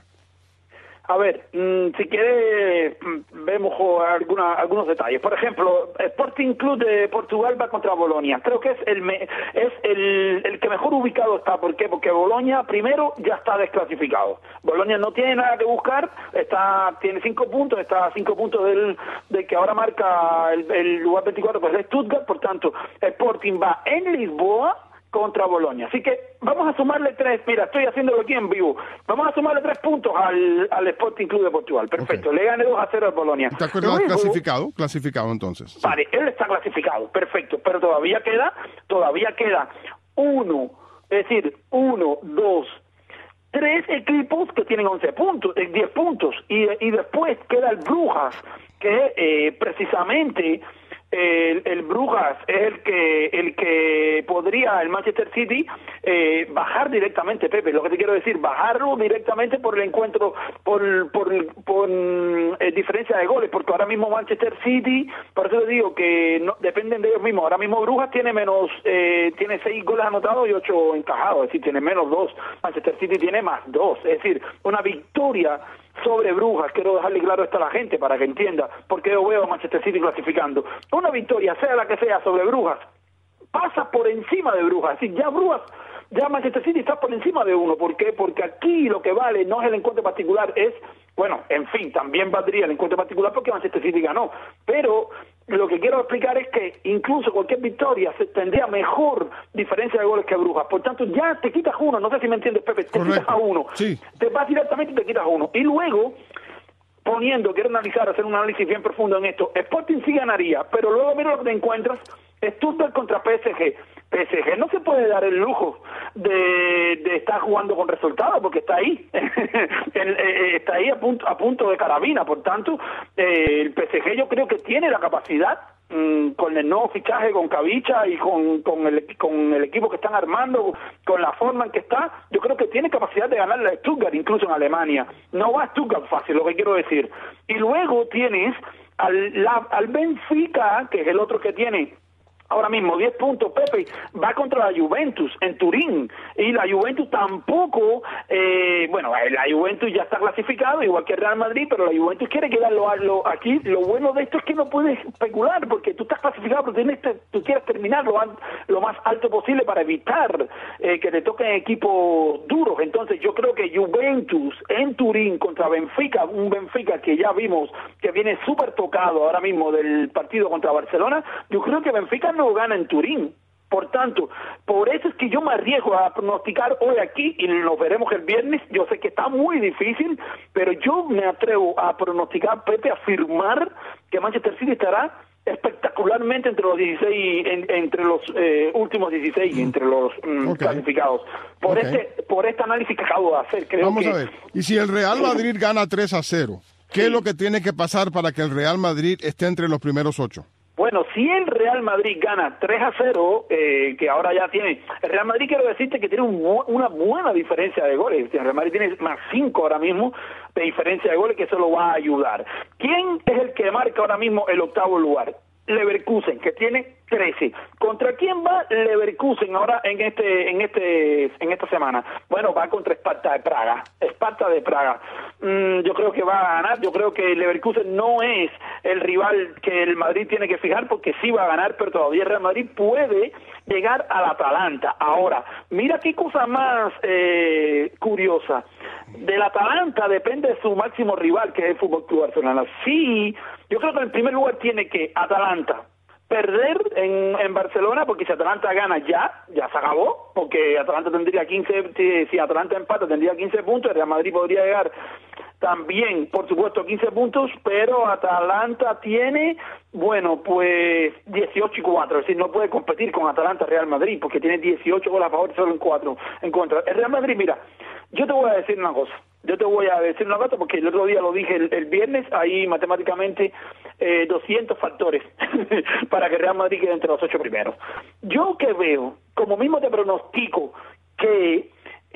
A ver, mmm, si quiere, vemos alguna, algunos detalles. Por ejemplo, Sporting Club de Portugal va contra Bolonia. Creo que es el me, es el, el que mejor ubicado está. ¿Por qué? Porque Bolonia, primero, ya está desclasificado. Bolonia no tiene nada que buscar, está tiene cinco puntos, está a cinco puntos del, del que ahora marca el, el lugar veinticuatro, pues es Stuttgart. Por tanto, Sporting va en Lisboa contra Bolonia. Así que vamos a sumarle tres, mira, estoy haciéndolo aquí en vivo, vamos a sumarle tres puntos al, al Sporting Club de Portugal. Perfecto, okay. Le gane dos a cero al Bolonia. ¿Está clasificado? Clasificado entonces. Sí. Vale, él está clasificado, perfecto, pero todavía queda, todavía queda uno, es decir, uno, dos, tres equipos que tienen once puntos, diez puntos, y, y después queda el Brujas, que eh, precisamente... El, el Brujas es el que el que podría el Manchester City eh, bajar directamente, Pepe, lo que te quiero decir, bajarlo directamente por el encuentro, por por, por eh, diferencia de goles, porque ahora mismo Manchester City, por eso te digo que no dependen de ellos mismos. Ahora mismo Brujas tiene menos, eh, tiene seis goles anotados y ocho encajados, es decir, tiene menos dos. Manchester City tiene más dos, es decir, una victoria sobre Brujas. Quiero dejarle claro esto a la gente para que entienda por qué yo veo a Manchester City clasificando. Una victoria, sea la que sea, sobre Brujas, pasa por encima de Brujas. Es decir, ya Brujas, ya Manchester City está por encima de uno. ¿Por qué? Porque aquí lo que vale no es el encuentro particular, es, bueno, en fin, también valdría el encuentro particular porque Manchester City ganó. Pero lo que quiero explicar es que incluso cualquier victoria se tendría mejor diferencia de goles que Brujas. Por tanto, ya te quitas uno. No sé si me entiendes, Pepe. Te Correcto. quitas a uno. Sí. Te vas directamente y te quitas a uno. Y luego, poniendo, quiero analizar, hacer un análisis bien profundo en esto. Sporting sí ganaría, pero luego mira lo que te encuentras. Stuttgart contra P S G. P S G no se puede dar el lujo de, de estar jugando con resultados porque está ahí, el, eh, está ahí a punto, a punto de carabina. Por tanto, eh, el P S G yo creo que tiene la capacidad, mmm, con el nuevo fichaje, con Kavicha y con, con, el, con el equipo que están armando, con la forma en que está, yo creo que tiene capacidad de ganarle a Stuttgart, incluso en Alemania. No va a Stuttgart fácil, lo que quiero decir. Y luego tienes al, la, al Benfica, que es el otro que tiene ahora mismo diez puntos, Pepe, va contra la Juventus en Turín, y la Juventus tampoco, eh, bueno, la Juventus ya está clasificado, igual que el Real Madrid, pero la Juventus quiere quedarlo a lo, aquí. Lo bueno de esto es que no puedes especular, porque tú estás clasificado, pero tienes, tú quieres terminar lo, lo más alto posible para evitar eh, que te toquen equipos duros. Entonces yo creo que Juventus en Turín contra Benfica, un Benfica que ya vimos que viene súper tocado ahora mismo del partido contra Barcelona, yo creo que Benfica no gana en Turín. Por tanto, por eso es que yo me arriesgo a pronosticar hoy aquí, y nos veremos el viernes. Yo sé que está muy difícil, pero yo me atrevo a pronosticar, Pepe, a afirmar que Manchester City estará espectacularmente entre los dieciséis, en, entre los eh, últimos dieciséis, entre los mm, okay. clasificados. Por okay. este por este análisis que acabo de hacer, creo Vamos que... a ver, y si el Real Madrid gana tres a cero, ¿qué sí. es lo que tiene que pasar para que el Real Madrid esté entre los primeros ocho? Bueno, si el Real Madrid gana tres a cero, eh, que ahora ya tiene... El Real Madrid, quiero decirte que tiene un, una buena diferencia de goles. El Real Madrid tiene más cinco ahora mismo de diferencia de goles, que eso lo va a ayudar. ¿Quién es el que marca ahora mismo el octavo lugar? Leverkusen, que tiene trece. ¿Contra quién va Leverkusen ahora en este en este en esta semana? Bueno, va contra Sparta de Praga. Sparta de Praga. Mm, yo creo que va a ganar. Yo creo que Leverkusen no es el rival que el Madrid tiene que fijar, porque sí va a ganar, pero todavía el Real Madrid puede llegar al Atalanta. Ahora, mira qué cosa más eh, curiosa. Del Atalanta depende de su máximo rival, que es el Fútbol Club Barcelona. Sí, yo creo que en primer lugar tiene que Atalanta perder en, en Barcelona, porque si Atalanta gana ya, ya se acabó, porque Atalanta tendría quince, si, si Atalanta empata tendría quince puntos, el Real Madrid podría llegar también, por supuesto, quince puntos, pero Atalanta tiene, bueno, pues dieciocho y cuatro, es decir, no puede competir con Atalanta Real Madrid, porque tiene dieciocho goles a favor, solo en cuatro en contra. El Real Madrid, mira, yo te voy a decir una cosa, yo te voy a decir una cosa, porque el otro día lo dije el, el viernes, hay matemáticamente eh, doscientos factores para que Real Madrid quede entre los ocho primeros. Yo que veo, como mismo te pronostico que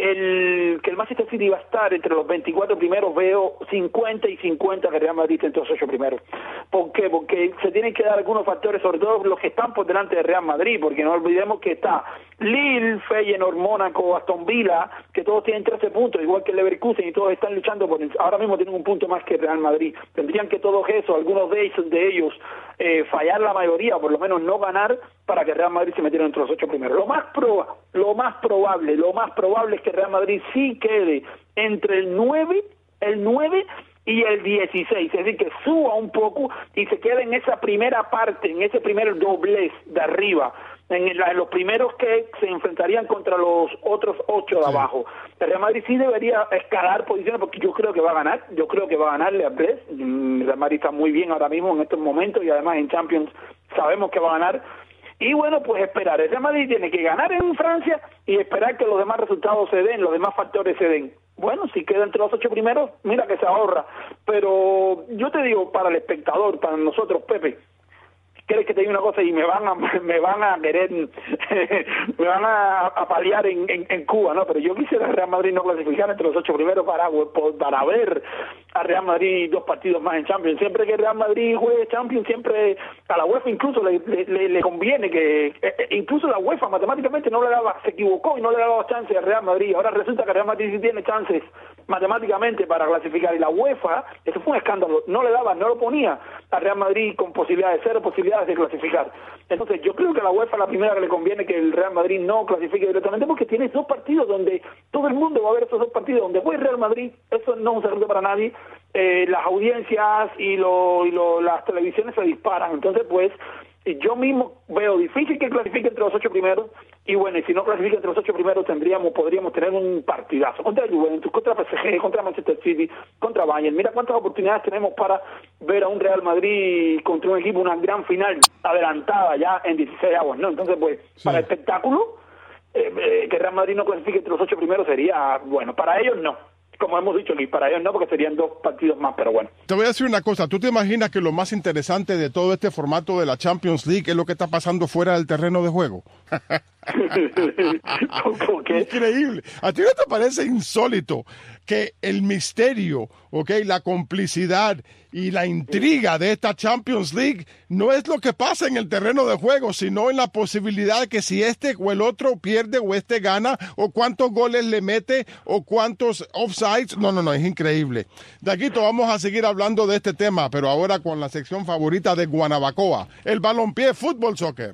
el que el Manchester City va a estar entre los veinticuatro primeros, veo cincuenta y cincuenta que Real Madrid entre los ocho primeros. ¿Por qué? Porque se tienen que dar algunos factores, sobre todo los que están por delante de Real Madrid, porque no olvidemos que está Lille, Feyenoord, Mónaco, Aston Villa, que todos tienen trece puntos, igual que el Leverkusen, y todos están luchando por el, ahora mismo tienen un punto más que Real Madrid. Tendrían que todos esos, algunos de ellos, de ellos eh, fallar la mayoría, o por lo menos no ganar, para que Real Madrid se metiera entre los ocho primeros. Lo más proba, lo más probable, lo más probable es que Real Madrid sí quede entre el nueve, el nueve y el dieciséis, es decir, que suba un poco y se quede en esa primera parte, en ese primer doblez de arriba, en, la, en los primeros que se enfrentarían contra los otros ocho de abajo. El Real Madrid sí debería escalar posiciones, porque yo creo que va a ganar, yo creo que va a ganarle a Brest. El Real Madrid está muy bien ahora mismo en estos momentos, y además en Champions sabemos que va a ganar. Y bueno, pues esperar. El Real Madrid tiene que ganar en Francia y esperar que los demás resultados se den, los demás factores se den. Bueno, si queda entre los ocho primeros, mira que se ahorra. Pero yo te digo, para el espectador, para nosotros, Pepe, ¿quieres que te diga una cosa? Y me van a me van a querer, me van a, a paliar en, en, en Cuba, ¿no? Pero yo quisiera que Real Madrid no clasificara entre los ocho primeros para, para ver a Real Madrid dos partidos más en Champions. Siempre que Real Madrid juegue Champions, siempre a la UEFA incluso le, le, le conviene que, eh, incluso la UEFA matemáticamente no le daba, se equivocó y no le daba chances a Real Madrid. Ahora resulta que Real Madrid sí tiene chances matemáticamente para clasificar, y la UEFA, eso fue un escándalo, no le daba, no lo ponía a Real Madrid con posibilidades, cero posibilidades de clasificar. Entonces yo creo que a la UEFA la primera que le conviene que el Real Madrid no clasifique directamente, porque tiene dos partidos donde todo el mundo va a ver esos dos partidos, donde fue el Real Madrid, eso no es un secreto para nadie, eh, las audiencias y, lo, y lo, las televisiones se disparan, entonces pues yo mismo veo difícil que clasifique entre los ocho primeros, y bueno, y si no clasifica entre los ocho primeros tendríamos, podríamos tener un partidazo contra Juventus, contra P S G, contra Manchester City, contra Bayern. Mira cuántas oportunidades tenemos para ver a un Real Madrid contra un equipo, una gran final adelantada ya en dieciséis avos, ¿no? Entonces pues, sí, para el espectáculo, eh, eh, que Real Madrid no clasifique entre los ocho primeros sería, bueno, para ellos no. Como hemos dicho, Luis, para ellos no, porque serían dos partidos más, pero bueno. Te voy a decir una cosa, ¿tú te imaginas que lo más interesante de todo este formato de la Champions League es lo que está pasando fuera del terreno de juego? ¿Por qué? Increíble. ¿A ti no te parece insólito que el misterio, okay, la complicidad y la intriga de esta Champions League no es lo que pasa en el terreno de juego, sino en la posibilidad de que si este o el otro pierde o este gana, o cuántos goles le mete, o cuántos offsides? No, no, no, es increíble. Daguito, vamos a seguir hablando de este tema, pero ahora con la sección favorita de Guanabacoa, el balompié fútbol soccer.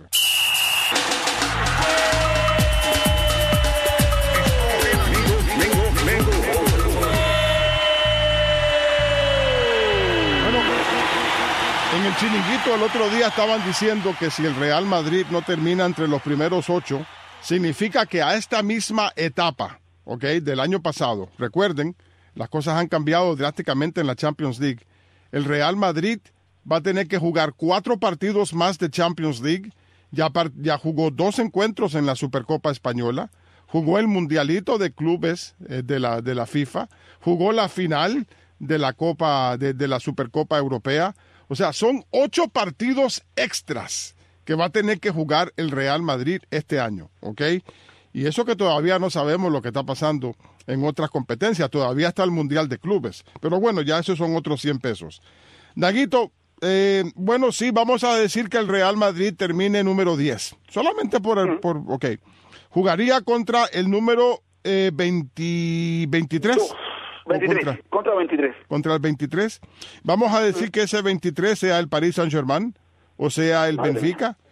En el Chiringuito el otro día estaban diciendo que si el Real Madrid no termina entre los primeros ocho, significa que a esta misma etapa, ¿ok?, del año pasado, recuerden, las cosas han cambiado drásticamente en la Champions League, el Real Madrid va a tener que jugar cuatro partidos más de Champions League, ya, ya jugó dos encuentros en la Supercopa Española, jugó el Mundialito de Clubes eh, de, la, de la FIFA, jugó la final de la Copa de, de la Supercopa Europea. O sea, son ocho partidos extras que va a tener que jugar el Real Madrid este año, ¿ok? Y eso que todavía no sabemos lo que está pasando en otras competencias. Todavía está el Mundial de Clubes. Pero bueno, ya esos son otros cien pesos. Daguito, eh, bueno, sí, vamos a decir que el Real Madrid termine número diez. Solamente por el, por, ok. Jugaría contra el número eh, veinte, veintitrés. veintitrés, contra, contra veintitrés. Contra el veintitrés. Vamos a decir que ese veintitrés sea el Paris Saint-Germain, o sea el Madre Benfica, mía.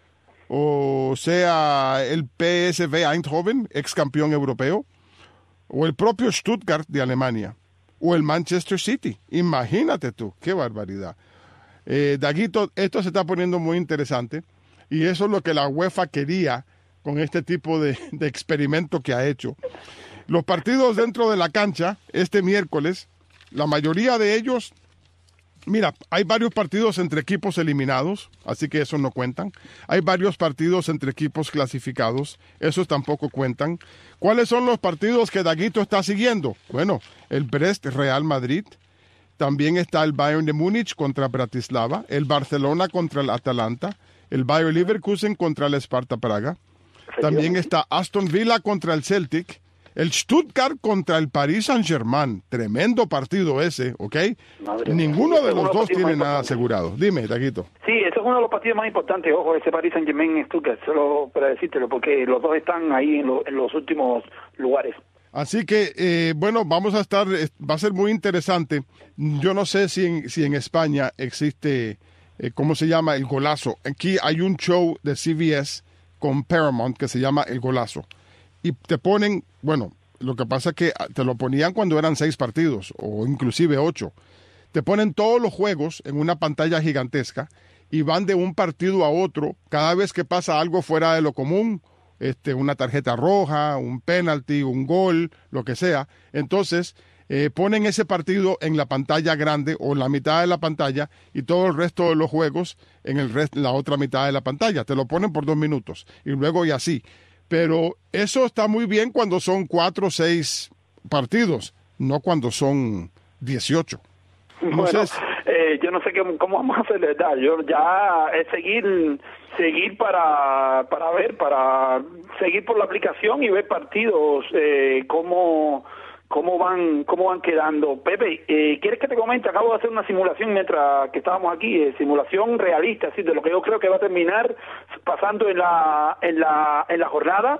O sea el P S V Eindhoven, ex campeón europeo, o el propio Stuttgart de Alemania, o el Manchester City. Imagínate tú, qué barbaridad. Eh, Daguito, esto se está poniendo muy interesante, y eso es lo que la UEFA quería con este tipo de, de experimento que ha hecho. Los partidos dentro de la cancha, este miércoles, la mayoría de ellos, mira, hay varios partidos entre equipos eliminados, así que esos no cuentan. Hay varios partidos entre equipos clasificados, esos tampoco cuentan. ¿Cuáles son los partidos que Daguito está siguiendo? Bueno, el Brest Real Madrid, también está el Bayern de Múnich contra Bratislava, el Barcelona contra el Atalanta, el Bayer Leverkusen contra el Sparta Praga, también está Aston Villa contra el Celtic, el Stuttgart contra el Paris Saint-Germain. Tremendo partido ese, ¿ok? Madre Ninguno mía. de los dos tiene nada asegurado. Dime, Daguito. Sí, ese es uno de los partidos más importantes, ojo, ese Paris Saint-Germain en Stuttgart, solo para decírtelo, porque los dos están ahí en, lo, en los últimos lugares. Así que, eh, bueno, vamos a estar, va a ser muy interesante. Yo no sé si en, si en España existe, eh, ¿cómo se llama? El Golazo. Aquí hay un show de C B S con Paramount que se llama El Golazo. Y te ponen, bueno, lo que pasa es que te lo ponían cuando eran seis partidos o inclusive ocho. Te ponen todos los juegos en una pantalla gigantesca y van de un partido a otro cada vez que pasa algo fuera de lo común, este, una tarjeta roja, un penalti, un gol, lo que sea. Entonces eh, ponen ese partido en la pantalla grande o en la mitad de la pantalla y todo el resto de los juegos en el rest, la otra mitad de la pantalla. Te lo ponen por dos minutos y luego y así. Pero eso está muy bien cuando son cuatro o seis partidos, no cuando son dieciocho. Bueno, sé si... eh, yo no sé qué, cómo vamos a hacer, ¿verdad? Yo ya es seguir, seguir para, para ver, para seguir por la aplicación y ver partidos, eh, cómo, cómo van, cómo van quedando. Pepe, eh, ¿quieres que te comente? Acabo de hacer una simulación mientras que estábamos aquí, eh, simulación realista, así de lo que yo creo que va a terminar pasando en la, en la, en la jornada.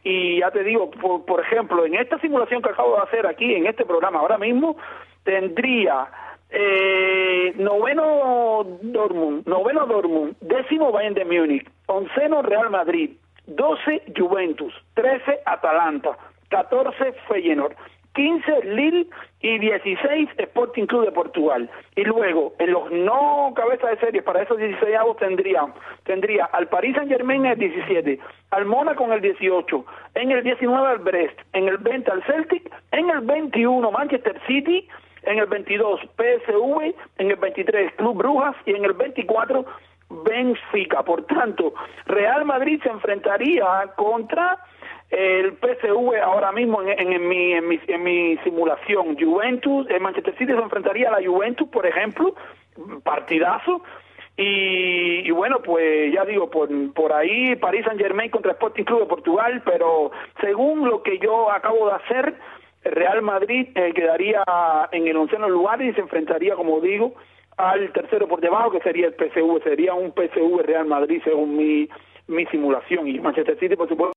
y ya te digo, por, por ejemplo, en esta simulación que acabo de hacer aquí, en este programa ahora mismo, tendría eh, noveno Dortmund, noveno Dortmund, décimo Bayern de Múnich, onceno Real Madrid, doce Juventus, trece Atalanta, catorce Feyenoord, quince Lille y dieciséis Sporting Club de Portugal. Y luego, en los no cabezas de serie para esos dieciséis avos tendría, tendría al Paris Saint-Germain en el diecisiete, al Mónaco en el dieciocho, en el diecinueve al Brest, en el veinte al Celtic, en el veintiuno Manchester City, en el veintidós P S V, en el veintitrés Club Brujas y en el veinticuatro Benfica. Por tanto, Real Madrid se enfrentaría contra el P S V ahora mismo en, en, en, mi, en, mi, en mi simulación. Juventus, el Manchester City se enfrentaría a la Juventus, por ejemplo, partidazo. Y, y bueno, pues ya digo, por, por ahí Paris Saint-Germain contra Sporting Club de Portugal, pero según lo que yo acabo de hacer, Real Madrid eh, quedaría en el onceno lugar y se enfrentaría, como digo, al tercero por debajo, que sería el P S V. Sería un P S V Real Madrid según mi, mi simulación. Y Manchester City, por supuesto.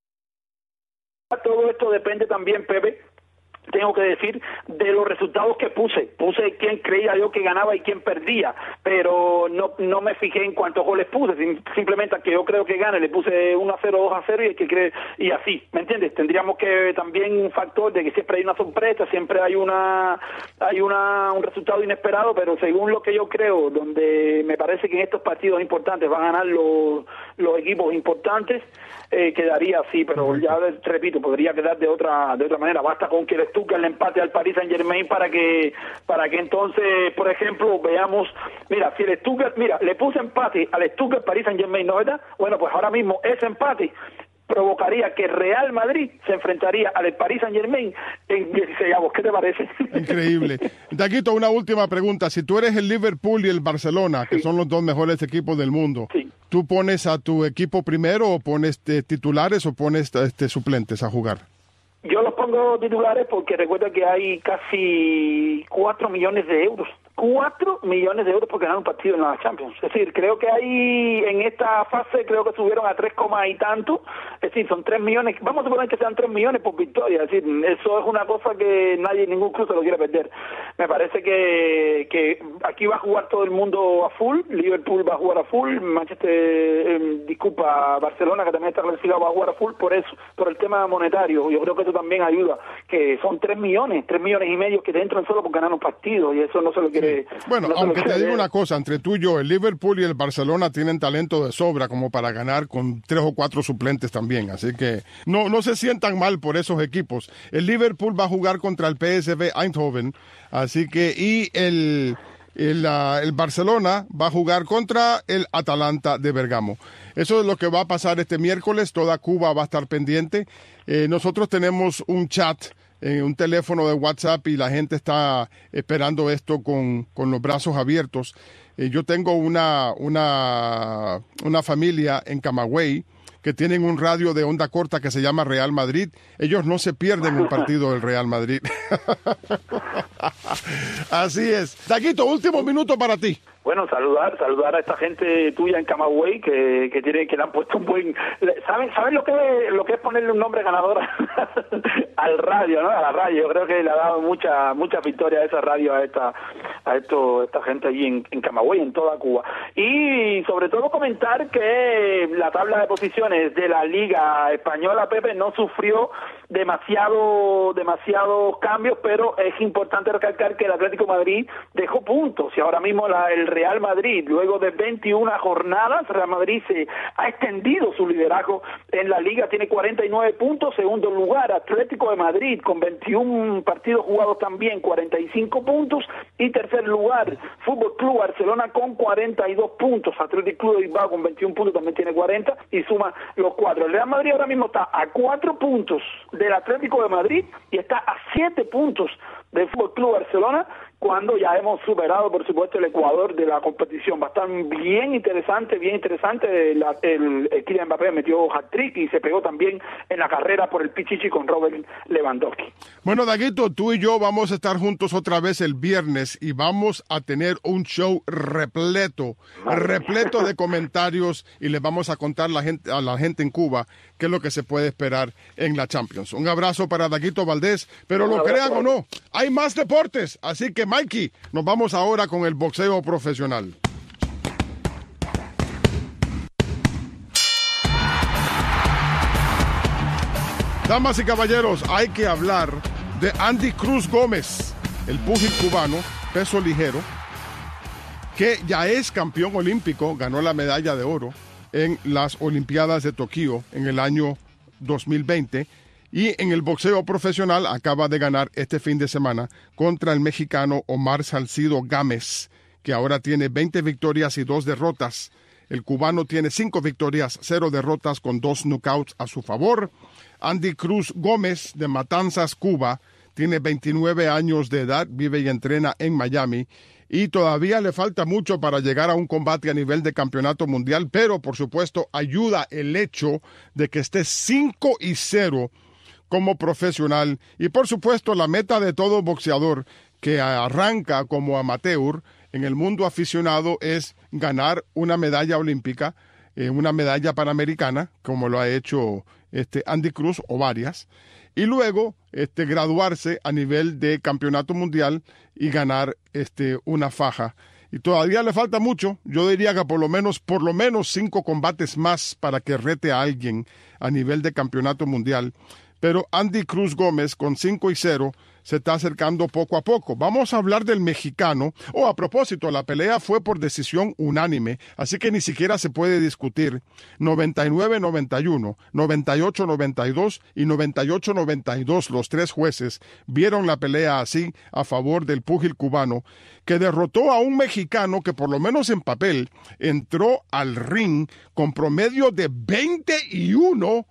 Todo esto depende también, Pepe, tengo que decir, de los resultados que puse. Puse quién creía yo que ganaba y quién perdía, pero no no me fijé en cuántos goles puse, simplemente a que yo creo que gane, le puse uno a cero, dos a cero y el que cree, y así, ¿me entiendes? Tendríamos que también un factor de que siempre hay una sorpresa, siempre hay una hay una un resultado inesperado, pero según lo que yo creo, donde me parece que en estos partidos importantes van a ganar los, los equipos importantes, eh, quedaría así, pero ya repito, podría quedar de otra de otra manera. Basta con que el Stuttgart le empate al Paris Saint-Germain para que para que entonces, por ejemplo, veamos, mira, si el Stuttgart, mira, le puse empate al Stuttgart Paris Saint-Germain, ¿no, verdad? Bueno, pues ahora mismo ese empate provocaría que Real Madrid se enfrentaría al Paris Saint-Germain en dieciséis avos. ¿Qué te parece? Increíble. Taquito, una última pregunta. Si tú eres el Liverpool y el Barcelona, que sí, son los dos mejores equipos del mundo, sí, ¿tú pones a tu equipo primero o pones eh, titulares o pones este, suplentes a jugar? Yo los pongo titulares porque recuerda que hay casi cuatro millones de euros. Cuatro millones de euros por ganar un partido en la Champions. Es decir, creo que hay en esta fase, creo que subieron a tres coma y tanto. Es decir, son tres millones. Vamos a suponer que sean tres millones por victoria. Es decir, eso es una cosa que nadie, ningún club se lo quiere perder. Me parece que, que aquí va a jugar todo el mundo a full. Liverpool va a jugar a full. Manchester, eh, disculpa, Barcelona, que también está clasificado, va a jugar a full por eso, por el tema monetario. Yo creo que eso también ayuda. Que son tres millones, tres millones y medio que te entran solo por ganar un partido. Y eso no se lo quiere. Bueno, no aunque te digo una cosa, entre tú y yo, el Liverpool y el Barcelona tienen talento de sobra como para ganar con tres o cuatro suplentes también, así que no no se sientan mal por esos equipos. El Liverpool va a jugar contra el P S V Eindhoven, así que y el el, uh, el Barcelona va a jugar contra el Atalanta de Bergamo. Eso es lo que va a pasar este miércoles, toda Cuba va a estar pendiente. Eh, nosotros tenemos un chat, en un teléfono de WhatsApp y la gente está esperando esto con, con los brazos abiertos. Eh, yo tengo una, una, una familia en Camagüey que tienen un radio de onda corta que se llama Real Madrid. Ellos no se pierden un partido del Real Madrid. Así es. Taquito, último minuto para ti. Bueno, saludar, saludar a esta gente tuya en Camagüey que que tiene que le han puesto un buen, saben saben lo que es, lo que es ponerle un nombre ganador al radio, ¿no? A la radio. Yo creo que le ha dado mucha mucha victoria a esa radio, a esta a esto esta gente allí en, en Camagüey, en toda Cuba. Y sobre todo comentar que la tabla de posiciones de la Liga Española, Pepe, no sufrió demasiado demasiados cambios, pero es importante recalcar que el Atlético de Madrid dejó puntos y ahora mismo la, el Real Madrid, luego de veintiuna jornadas, Real Madrid se ha extendido su liderazgo en la Liga, tiene cuarenta y nueve puntos. Segundo lugar, Atlético de Madrid con veintiún partidos jugados también, cuarenta y cinco puntos. Y tercer lugar, Fútbol Club Barcelona con cuarenta y dos puntos. Atlético Club de Bilbao con veintiún puntos también tiene cuarenta y suma los cuatro. El Real Madrid ahora mismo está a cuatro puntos del Atlético de Madrid y está a siete puntos del Fútbol Club Barcelona, cuando ya hemos superado, por supuesto, el Ecuador de la competición. Va a estar bien interesante, bien interesante. La, el, el Kylian Mbappé metió hat-trick y se pegó también en la carrera por el Pichichi con Robert Lewandowski. Bueno, Daguito, tú y yo vamos a estar juntos otra vez el viernes y vamos a tener un show repleto, Madre repleto mía. de comentarios, y les vamos a contar la gente, a la gente en Cuba qué es lo que se puede esperar en la Champions. Un abrazo para Daguito Valdés, pero lo crean o no, hay más deportes, así que Mikey, nos vamos ahora con el boxeo profesional. Damas y caballeros, hay que hablar de Andy Cruz Gómez, el púgil cubano, peso ligero, que ya es campeón olímpico, ganó la medalla de oro en las Olimpiadas de Tokio en el año dos mil veinte, y en el boxeo profesional acaba de ganar este fin de semana contra el mexicano Omar Salcido Gámez, que ahora tiene veinte victorias y dos derrotas. El cubano tiene cinco victorias, cero derrotas, con dos knockouts a su favor. Andy Cruz Gómez, de Matanzas, Cuba, tiene veintinueve años de edad, vive y entrena en Miami, y todavía le falta mucho para llegar a un combate a nivel de campeonato mundial, pero por supuesto ayuda el hecho de que esté cinco y cero como profesional, y por supuesto la meta de todo boxeador que arranca como amateur en el mundo aficionado es ganar una medalla olímpica, eh, una medalla panamericana, como lo ha hecho este Andy Cruz, o varias, y luego este, graduarse a nivel de campeonato mundial y ganar este, una faja. Y todavía le falta mucho, yo diría que por lo menos, por lo menos cinco combates más para que rete a alguien a nivel de campeonato mundial. Pero Andy Cruz Gómez, con cinco y cero, se está acercando poco a poco. Vamos a hablar del mexicano. Oh, a propósito, la pelea fue por decisión unánime, así que ni siquiera se puede discutir. noventa y nueve noventa y uno, noventa y ocho noventa y dos y noventa y ocho noventa y dos, los tres jueces vieron la pelea así a favor del púgil cubano, que derrotó a un mexicano que por lo menos en papel entró al ring con promedio de veinte y uno.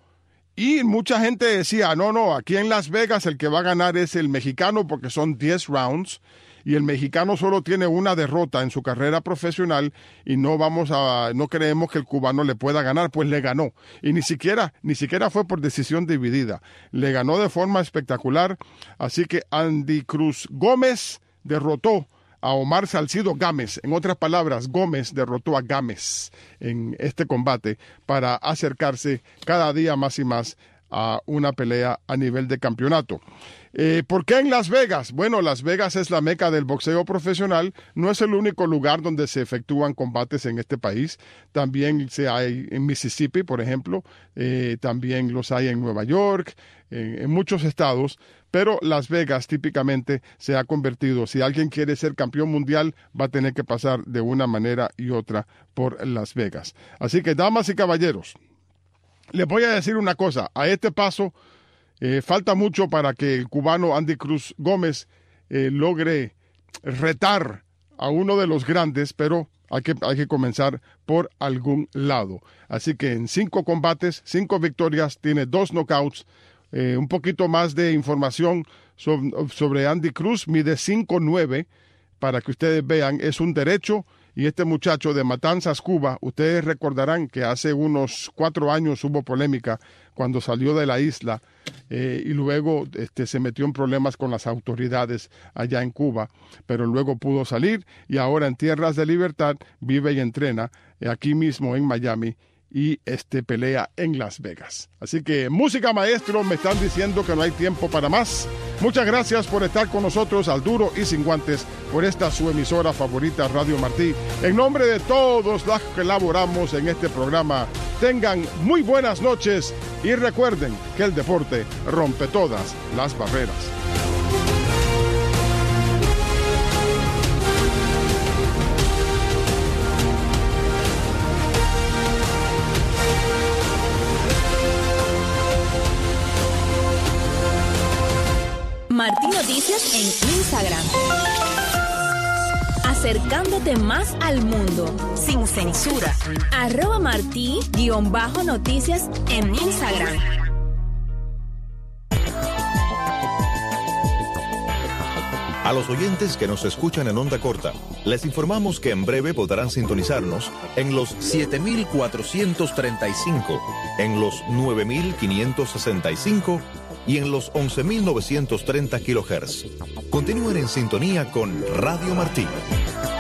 Y mucha gente decía, no, no, aquí en Las Vegas el que va a ganar es el mexicano porque son diez rounds y el mexicano solo tiene una derrota en su carrera profesional y no vamos a, no creemos que el cubano le pueda ganar. Pues le ganó, y ni siquiera, ni siquiera fue por decisión dividida, le ganó de forma espectacular. Así que Andy Cruz Gómez derrotó a Omar Salcido Gámez. En otras palabras, Gómez derrotó a Gámez en este combate para acercarse cada día más y más a una pelea a nivel de campeonato. Eh, ¿Por qué en Las Vegas? Bueno, Las Vegas es la meca del boxeo profesional. No es el único lugar donde se efectúan combates en este país. También se hay en Mississippi, por ejemplo. Eh, también los hay en Nueva York, en, en muchos estados. Pero Las Vegas típicamente se ha convertido, si alguien quiere ser campeón mundial, va a tener que pasar de una manera y otra por Las Vegas. Así que, damas y caballeros, les voy a decir una cosa. A este paso, eh, falta mucho para que el cubano Andy Cruz Gómez eh, logre retar a uno de los grandes, pero hay que, hay que comenzar por algún lado. Así que en cinco combates, cinco victorias, tiene dos knockouts. Eh, un poquito más de información sobre, sobre Andy Cruz. Mide cinco nueve, para que ustedes vean, es un derecho. Y este muchacho de Matanzas, Cuba, ustedes recordarán que hace unos cuatro años hubo polémica cuando salió de la isla eh, y luego este, se metió en problemas con las autoridades allá en Cuba, pero luego pudo salir y ahora en tierras de libertad vive y entrena eh, aquí mismo en Miami, y este pelea en Las Vegas. Así que, música, maestro, me están diciendo que no hay tiempo para más. Muchas gracias por estar con nosotros al Duro y Sin Guantes, por esta su emisora favorita, Radio Martí. En nombre de todos los que laboramos en este programa, tengan muy buenas noches y recuerden que el deporte rompe todas las barreras. Martí Noticias en Instagram. Acercándote más al mundo, sin censura. Arroba Martí-noticias en Instagram. A los oyentes que nos escuchan en onda corta, les informamos que en breve podrán sintonizarnos en los siete mil cuatrocientos treinta y cinco, en los nueve mil quinientos sesenta y cinco y en los once mil novecientos treinta kilohertz. Continúen en sintonía con Radio Martí.